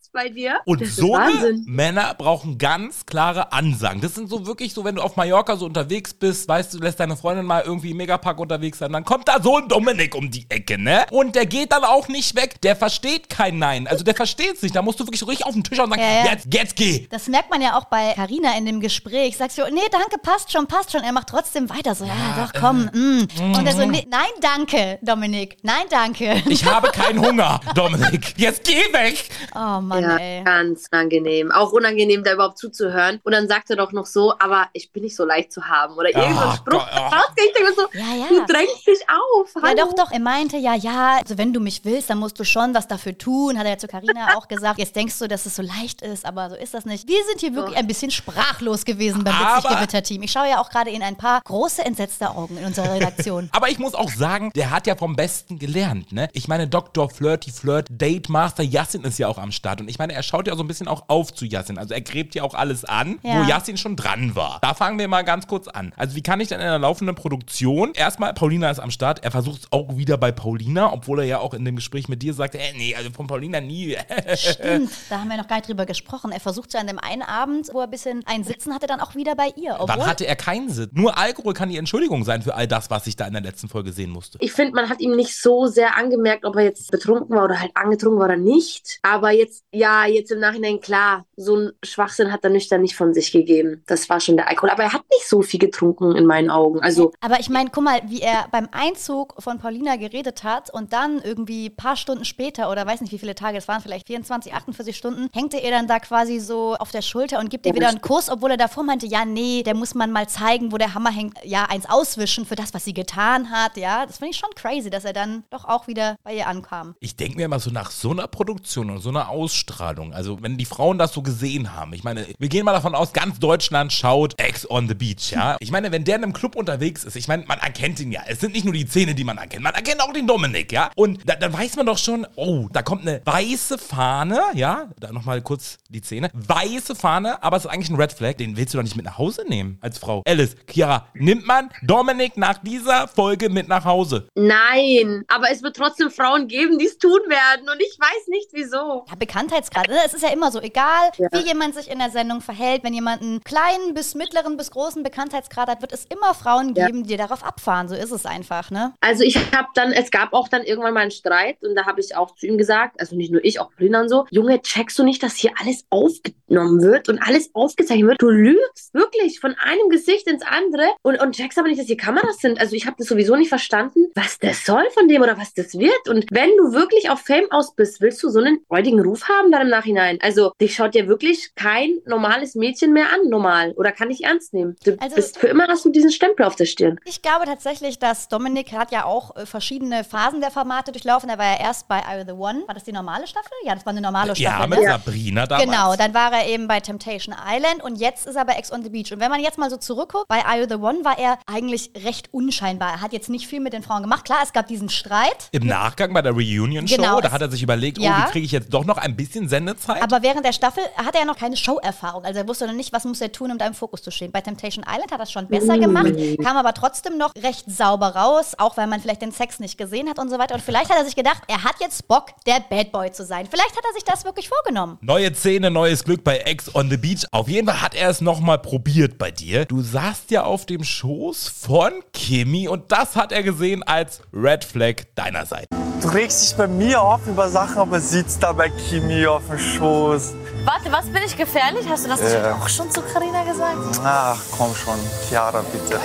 bei dir. Und das so ist Wahnsinn. Männer brauchen ganz klare Ansagen. Das sind so wirklich so, wenn du auf Mallorca so unterwegs bist, weißt du, lässt deine Freundin mal irgendwie im Megapark unterwegs sein, dann kommt da so ein Dominik um die Ecke, ne? Und der geht dann auch nicht weg. Der versteht kein Nein. Also der versteht es nicht. Da musst du wirklich so richtig auf den Tisch und sagen, Ja, ja. jetzt, jetzt geh. Das merkt man ja auch bei Carina in dem Gespräch. Sagst du, nee, danke, passt schon, passt schon. Er macht trotzdem weiter. So, ja, ja doch, komm. Äh, mm. Und er so, nee, nein, danke, Dominik. Nein, danke. Ich habe keinen Hunger, Dominik. Jetzt geh weg. Oh Mann, ja, ey. Ganz unangenehm. Auch unangenehm, da überhaupt zuzuhören. Und dann sagt er doch noch so, aber ich bin nicht so leicht zu haben. Oder irgendein Ach, Spruch. Gott, oh. Ich denke so, Ja, ja. du drängst dich auf. Ja, Hallo. doch, doch. Er meinte, ja, ja, also wenn du mich willst, dann musst du schon was dafür tun. Hat er ja zu Carina auch gesagt. Jetzt denkst du, dass es so leicht ist, aber so ist das nicht. Wir sind hier wirklich ein bisschen sprachlos gewesen beim Witzig-Gewitter-Team. Ich schaue ja auch gerade in ein paar große, entsetzte Augen in unserer Redaktion. Aber ich muss auch sagen, der hat ja vom Besten gelernt, ne? Ich meine, Doktor Flirty Flirt, Date Master Yassin ist ja auch am Start. Und ich meine, er schaut ja so ein bisschen auch auf zu Yassin. Also er gräbt ja auch alles an, Ja. wo Yassin schon dran war. Da fangen wir mal ganz kurz an. Also wie kann ich denn in einer laufenden Produktion, erstmal, Paulina ist am Start, er versucht es auch wieder bei Paulina, obwohl er ja auch in dem Gespräch mit dir sagte, äh, nee, also von Paulina nie. Stimmt, da haben wir noch gar nicht drüber gesprochen. Er versucht so an dem einen Abend, wo er ein bisschen ein Sitzen hatte, dann auch wieder bei ihr. Obwohl, Wann hatte er keinen Sinn? Nur Alkohol kann die Entschuldigung sein für all das, was ich da in der letzten Folge sehen musste. Ich finde, man hat ihm nicht so sehr angemerkt, ob er jetzt betrunken war oder halt angetrunken war oder nicht. Aber jetzt, ja, jetzt im Nachhinein, klar, so ein Schwachsinn hat er nüchtern nicht von sich gegeben. Das war schon der Alkohol. Aber er hat nicht so viel getrunken in meinen Augen. Also, aber ich meine, guck mal, wie er beim Einzug von Paulina geredet hat und dann irgendwie ein paar Stunden später oder weiß nicht wie viele Tage, es waren vielleicht vierundzwanzig, achtundvierzig Stunden, hängt er ihr dann da quasi so auf der Schulter und gibt ihr wieder einen Kuss, obwohl er davor meinte, ja, nee, der muss man mal zeigen, wo der Hammer hängt, ja, eins auswischen für das, was sie getan hat, ja. Das finde ich schon crazy, dass er dann doch auch wieder bei ihr ankam. Ich denke mir immer so, nach so einer Produktion und so einer Ausstrahlung, also wenn die Frauen das so gesehen haben, ich meine, wir gehen mal davon aus, ganz Deutschland schaut Ex on the Beach, ja. Ich meine, wenn der in einem Club unterwegs ist, ich meine, man erkennt ihn ja. Es sind nicht nur die Zähne, die man erkennt, man erkennt auch den Dominik, ja. Und da, dann weiß man doch schon, oh, da kommt eine weiße Fahne, ja, da nochmal kurz die Zähne, weiße Fahne, aber es ist eigentlich ein Red Flag, den willst du doch nicht mit nach Hause nehmen als Frau. Alice, Chiara, nimmt man Dominik nach dieser Folge mit nach Hause? nein. Aber es wird trotzdem Frauen geben, die es tun werden. Und ich weiß nicht, wieso. Ja, Bekanntheitsgrad, ne? Es ist ja immer so, egal Ja. wie jemand sich in der Sendung verhält, wenn jemand einen kleinen bis mittleren bis großen Bekanntheitsgrad hat, wird es immer Frauen Ja. geben, die darauf abfahren. So ist es einfach, ne? Also ich habe dann, es gab auch dann irgendwann mal einen Streit und da habe ich auch zu ihm gesagt, also nicht nur ich, auch Paulina und so, Junge, checkst du nicht, dass hier alles aufgenommen wird und alles aufgezeichnet wird? Du lügst wirklich von einem Gesicht ins andere und, und checkst aber nicht, dass hier Kameras sind. Also ich habe das sowieso nicht verstanden, was das soll von dem oder was das wird. Und wenn du wirklich auf Fame aus bist, willst du so einen freudigen Ruf haben dann im Nachhinein? Also dich schaut ja wirklich kein normales Mädchen mehr an, normal. Oder kann ich ernst nehmen? Du Also- bist für immer hast du diesen Stempel auf der Stirn. Ich glaube tatsächlich, dass Dominik hat ja auch äh, verschiedene Phasen der Formate durchlaufen. Er war ja erst bei Are You The One. War das die normale Staffel? Ja, das war eine normale Staffel. Ja, mit ne? Sabrina damals. Genau, dann war er eben bei Temptation Island und jetzt ist er bei Ex on the Beach. Und wenn man jetzt mal so zurückguckt, bei Are You The One war er eigentlich recht unscheinbar. Er hat jetzt nicht viel mit den Frauen gemacht. Klar, es gab diesen Streit. Im Nachgang bei der Reunion-Show, Genau, da es- hat er sich überlegt, Ja. oh, wie kriege ich jetzt doch noch ein bisschen Sendezeit? Aber während der Staffel hatte er noch keine Show-Erfahrung. Also er wusste noch nicht, was muss er tun, um da im Fokus zu stehen. Bei Temptation Island hat er es schon besser Mm. gemacht, kam aber trotzdem noch recht sauber raus, auch weil man vielleicht den Sex nicht gesehen hat und so weiter. Und vielleicht hat er sich gedacht, er hat jetzt Bock, der Bad Boy zu sein. Vielleicht hat er sich das wirklich vorgenommen. Neue Szene, neues Glück bei Ex on the Beach. Auf jeden Fall hat er es nochmal probiert bei dir. Du saßt ja auf dem Schoß von Kimi und das hat er gesehen als Red Flag deiner Seite. Du regst dich bei mir auf über Sachen, aber sitzt da bei Kimi auf dem Schoß. Warte, was, bin ich gefährlich? Hast du das Ja. nicht auch schon zu Carina gesagt? Ach, komm schon, Chiara, bitte.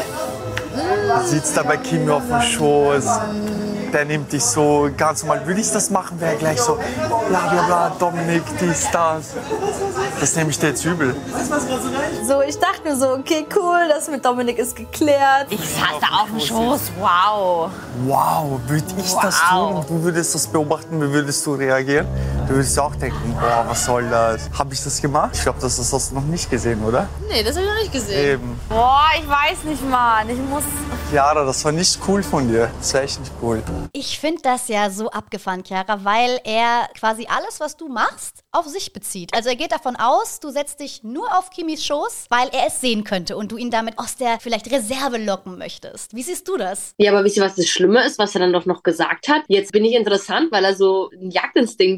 Du sitzt da bei Kimi auf dem Schoß. Der nimmt dich so ganz normal. Würde ich das machen, wäre gleich so, bla bla bla, Dominik, dies, das. Das nehme ich dir jetzt übel. So, ich dachte mir so, okay, cool, das mit Dominik ist geklärt. Ich saß da auf dem Schoß, wow. Wow, würde ich das Wow. tun? Du würdest das beobachten, wie würdest du reagieren? Du würdest auch denken, boah, was soll das? Habe ich das gemacht? Ich glaube, das hast du noch nicht gesehen, oder? Nee, das habe ich noch nicht gesehen. Eben. Boah, ich weiß nicht, Mann. Ich muss... Chiara, das war nicht cool von dir. Das war echt nicht cool. Ich finde das ja so abgefahren, Chiara, weil er quasi alles, was du machst, auf sich bezieht. Also er geht davon aus, du setzt dich nur auf Kimis Schoß, weil er es sehen könnte und du ihn damit aus der vielleicht Reserve locken möchtest. Wie siehst du das? Ja, aber wisst ihr, was das Schlimme ist, was er dann doch noch gesagt hat? Jetzt bin ich interessant, weil er so einen Jagdinstinkt hat,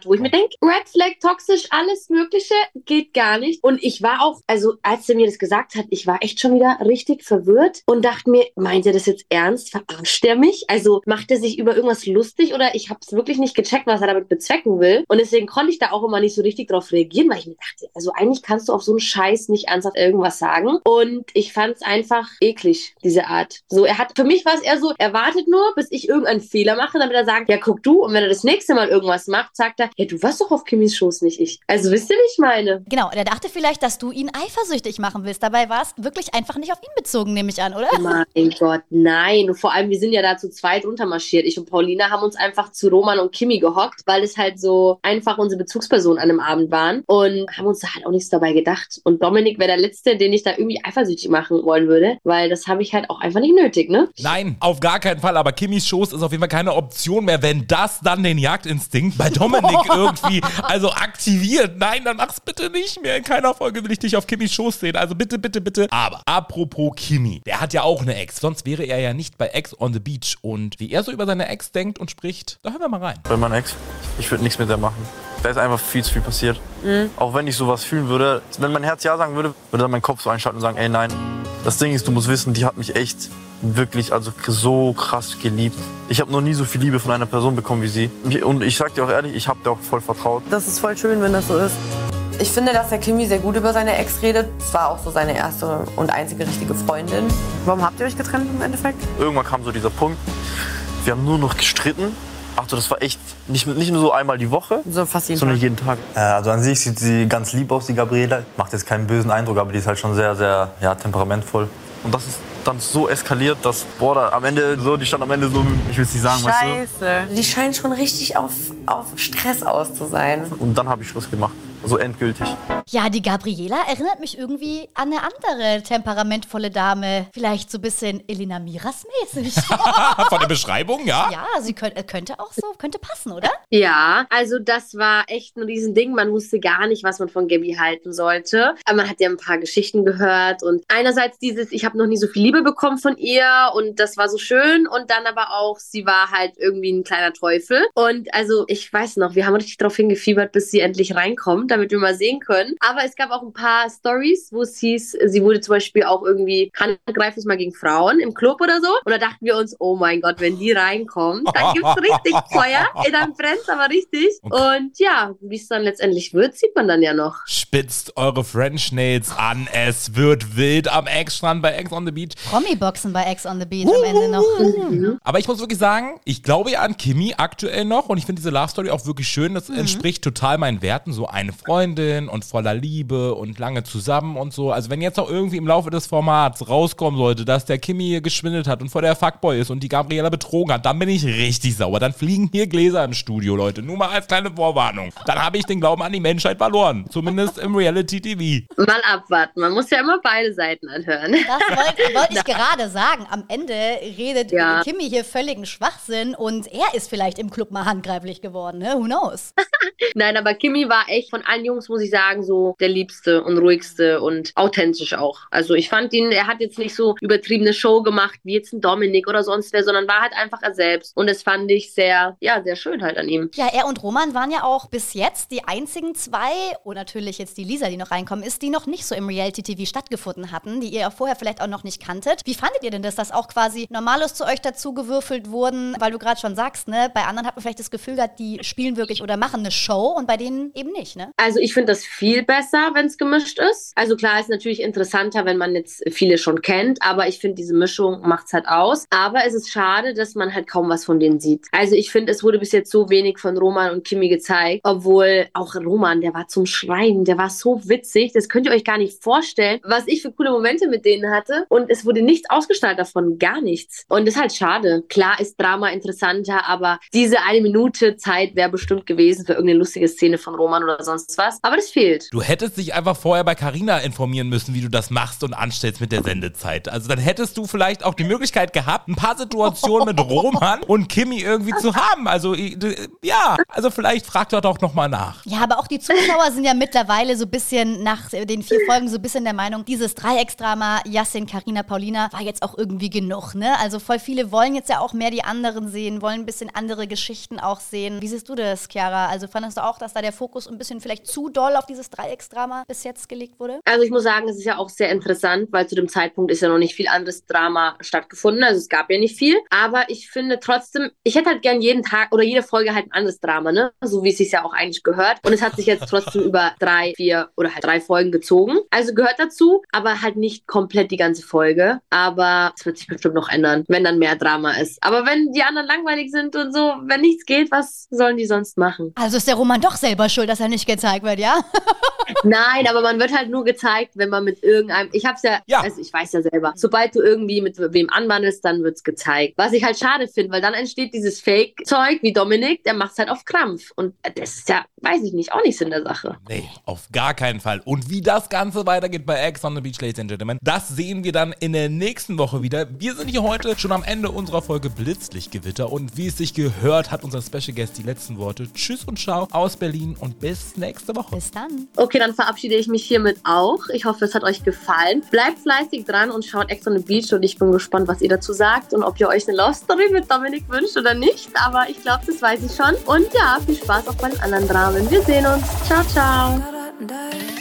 wo ich mir denke, Red Flag, toxisch, alles Mögliche, geht gar nicht. Und ich war auch, also als er mir das gesagt hat, ich war echt schon wieder richtig verwirrt und dachte mir, meint er das jetzt ernst? Verarscht er mich? Also macht er sich über irgendwas lustig oder ich habe es wirklich nicht gecheckt, was er damit bezwecken will. Und deswegen konnte ich da auch immer nicht so richtig drauf reagieren, weil ich mir dachte, also eigentlich kannst du auf so einen Scheiß nicht ernsthaft irgendwas sagen. Und ich fand es einfach eklig, diese Art. So, er hat, für mich war es eher so, er wartet nur, bis ich irgendeinen Fehler mache, damit er sagt, ja, guck du. Und wenn er das nächste Mal irgendwas macht, sagt er, ja, du warst doch auf Kimmys Schoß, nicht ich. Also wisst ihr, wie ich meine? Genau, er dachte vielleicht, dass du ihn eifersüchtig machen willst. Dabei war es wirklich einfach nicht auf ihn bezogen, nehme ich an, oder? Mein Gott, nein. Und vor allem, wir sind ja da zu zweit runtermarschiert. Ich und Paulina haben uns einfach zu Roman und Kimi gehockt, weil es halt so einfach unsere Bezugspersonen an dem Abend waren und haben uns da halt auch nichts dabei gedacht. Und Dominik wäre der Letzte, den ich da irgendwie eifersüchtig machen wollen würde, weil das habe ich halt auch einfach nicht nötig, ne? Nein, auf gar keinen Fall. Aber Kimmys Schoß ist auf jeden Fall keine Option mehr, wenn das dann den Jagdinstinkt bei Dominik irgendwie also aktiviert. Nein, dann mach's bitte nicht mehr. In keiner Folge will ich dich auf Kimmys Schoß sehen. Also bitte, bitte, bitte. Aber apropos Kimi, der hat ja auch eine Ex. Sonst wäre er ja nicht bei Ex on the Beach. Und wie er so über seine Ex denkt und spricht, da hören wir mal rein. Bei meiner Ex, ich würde nichts mit der machen. Da ist einfach viel zu viel passiert. Mhm. Auch wenn ich sowas fühlen würde, wenn mein Herz ja sagen würde, würde dann mein Kopf so einschalten und sagen, ey nein. Das Ding ist, du musst wissen, die hat mich echt wirklich also so krass geliebt. Ich habe noch nie so viel Liebe von einer Person bekommen wie sie. Und ich sag dir auch ehrlich, ich habe dir auch voll vertraut. Das ist voll schön, wenn das so ist. Ich finde, dass der Kimi sehr gut über seine Ex redet. Es war auch so seine erste und einzige richtige Freundin. Warum habt ihr euch getrennt im Endeffekt? Irgendwann kam so dieser Punkt, wir haben nur noch gestritten. Ach so, das war echt nicht, nicht nur so einmal die Woche, so fast jeden sondern Tag. jeden Tag. Äh, also an sich sieht sie ganz lieb aus, die Gabriela. Macht jetzt keinen bösen Eindruck, aber die ist halt schon sehr, sehr ja, temperamentvoll. Und das ist dann so eskaliert, dass, boah, da am Ende so, die stand am Ende so, ich will es nicht sagen, Scheiße. weißt du? Die scheint schon richtig auf, auf Stress aus zu sein. Und dann habe ich Schluss gemacht. So endgültig. Ja, die Gabriela erinnert mich irgendwie an eine andere temperamentvolle Dame. Vielleicht so ein bisschen Elena Miras mäßig. Von der Beschreibung, ja? Ja, sie könnte, könnte auch so, könnte passen, oder? Ja, also das war echt ein Riesending. Man wusste gar nicht, was man von Gabi halten sollte. Aber man hat ja ein paar Geschichten gehört. Und einerseits dieses, ich habe noch nie so viel Liebe bekommen von ihr und das war so schön. Und dann aber auch, sie war halt irgendwie ein kleiner Teufel. Und also ich weiß noch, wir haben richtig darauf hingefiebert, bis sie endlich reinkommt, damit wir mal sehen können. Aber es gab auch ein paar Stories, wo es hieß, sie wurde zum Beispiel auch irgendwie handgreiflich mal gegen Frauen im Club oder so. Und da dachten wir uns, oh mein Gott, wenn die reinkommt, dann gibt's richtig Feuer. Ey, dann brennt's aber richtig. Und ja, wie es dann letztendlich wird, sieht man dann ja noch. Spitzt eure French Nails an. Es wird wild am Ex-Strand bei Ex on the Beach. Promi-Boxen bei Ex on the Beach am Ende noch. Mhm. Aber ich muss wirklich sagen, ich glaube ja an Kimi aktuell noch und ich finde diese Love-Story auch wirklich schön. Das mhm. entspricht total meinen Werten. So eine Freundin und voller Liebe und lange zusammen und so. Also wenn jetzt noch irgendwie im Laufe des Formats rauskommen sollte, dass der Kimi geschwindelt hat und vor der Fuckboy ist und die Gabriela betrogen hat, dann bin ich richtig sauer. Dann fliegen hier Gläser im Studio, Leute. Nur mal als kleine Vorwarnung. Dann habe ich den Glauben an die Menschheit verloren. Zumindest im Reality-T V. Mal abwarten. Man muss ja immer beide Seiten anhören. Das wollte wollt ich gerade sagen. Am Ende redet ja. Kimi hier völligen Schwachsinn und er ist vielleicht im Club mal handgreiflich geworden. Ne? Who knows? Nein, aber Kimi war echt von allen Jungs, muss ich sagen, so der liebste und ruhigste und authentisch auch. Also ich fand ihn, er hat jetzt nicht so übertriebene Show gemacht wie jetzt ein Dominik oder sonst wer, sondern war halt einfach er selbst. Und das fand ich sehr, ja, sehr schön halt an ihm. Ja, er und Roman waren ja auch bis jetzt die einzigen zwei, und natürlich jetzt die Lisa, die noch reinkommen ist, die noch nicht so im Reality-T V stattgefunden hatten, die ihr ja vorher vielleicht auch noch nicht kanntet. Wie fandet ihr denn das, dass auch quasi Normalos zu euch dazu gewürfelt wurden? Weil du gerade schon sagst, ne, bei anderen hat man vielleicht das Gefühl gehabt, die spielen wirklich oder machen eine Show und bei denen eben nicht, ne? Also ich finde das viel besser, wenn es gemischt ist. Also klar, ist natürlich interessanter, wenn man jetzt viele schon kennt, aber ich finde, diese Mischung macht's halt aus. Aber es ist schade, dass man halt kaum was von denen sieht. Also ich finde, es wurde bis jetzt so wenig von Roman und Kimi gezeigt, obwohl auch Roman, der war zum Schreien, der war so witzig, das könnt ihr euch gar nicht vorstellen, was ich für coole Momente mit denen hatte und es wurde nichts ausgestrahlt davon, gar nichts. Und das ist halt schade. Klar ist Drama interessanter, aber diese eine Minute Zeit wäre bestimmt gewesen für irgendeine lustige Szene von Roman oder sonst was. Aber das fehlt. Du hättest dich einfach vorher bei Carina informieren müssen, wie du das machst und anstellst mit der Sendezeit. Also dann hättest du vielleicht auch die Möglichkeit gehabt, ein paar Situationen mit Roman und Kimi irgendwie zu haben. Also ja, also vielleicht frag doch doch nochmal nach. Ja, aber auch die Zuschauer sind ja mittlerweile so ein bisschen nach den vier Folgen so ein bisschen der Meinung, dieses Dreiecksdrama Yassin, Carina, Paulina war jetzt auch irgendwie genug, ne? Also voll viele wollen jetzt ja auch mehr die anderen sehen, wollen ein bisschen andere Geschichten auch sehen. Wie siehst du das, Chiara? Also fandest du auch, dass da der Fokus ein bisschen vielleicht zu doll auf dieses Dreiecksdrama bis jetzt gelegt wurde? Also ich muss sagen, es ist ja auch sehr interessant, weil zu dem Zeitpunkt ist ja noch nicht viel anderes Drama stattgefunden. Also es gab ja nicht viel. Aber ich finde trotzdem, ich hätte halt gern jeden Tag oder jede Folge halt ein anderes Drama, ne? So wie es sich ja auch eigentlich gehört. Und es hat sich jetzt trotzdem über drei, vier oder halt drei Folgen gezogen. Also gehört dazu, aber halt nicht komplett die ganze Folge. Aber es wird sich bestimmt noch ändern, wenn dann mehr Drama ist. Aber wenn die anderen langweilig sind und so, wenn nichts geht, was sollen die sonst machen? Also ist der Roman doch selber schuld, dass er nicht gezeigt wird, ja? Nein, aber man wird halt nur gezeigt, wenn man mit irgendeinem, ich hab's ja, ja. Also ich weiß ja selber, sobald du irgendwie mit wem anwandelst, dann wird's gezeigt. Was ich halt schade finde, weil dann entsteht dieses Fake-Zeug wie Dominik, der macht's halt auf Krampf. Und das ist ja, weiß ich nicht, auch nicht Sinn der Sache. Nee, auf gar keinen Fall. Und wie das Ganze weitergeht bei Ex on the Beach, Ladies and Gentlemen, das sehen wir dann in der nächsten Woche wieder. Wir sind hier heute schon am Ende unserer Folge Blitzlichtgewitter und wie es sich gehört, hat unser Special Guest die letzten Worte. Tschüss und ciao aus Berlin und bis nächste Woche. Bis dann. Okay, dann verabschiede ich mich hiermit auch. Ich hoffe, es hat euch gefallen. Bleibt fleißig dran und schaut Ex on the Beach und ich bin gespannt, was ihr dazu sagt und ob ihr euch eine Love Story mit Dominik wünscht oder nicht. Aber ich glaube, das weiß ich schon. Und ja, viel Spaß auch bei den anderen Dramen. Wir sehen uns. Ciao, ciao.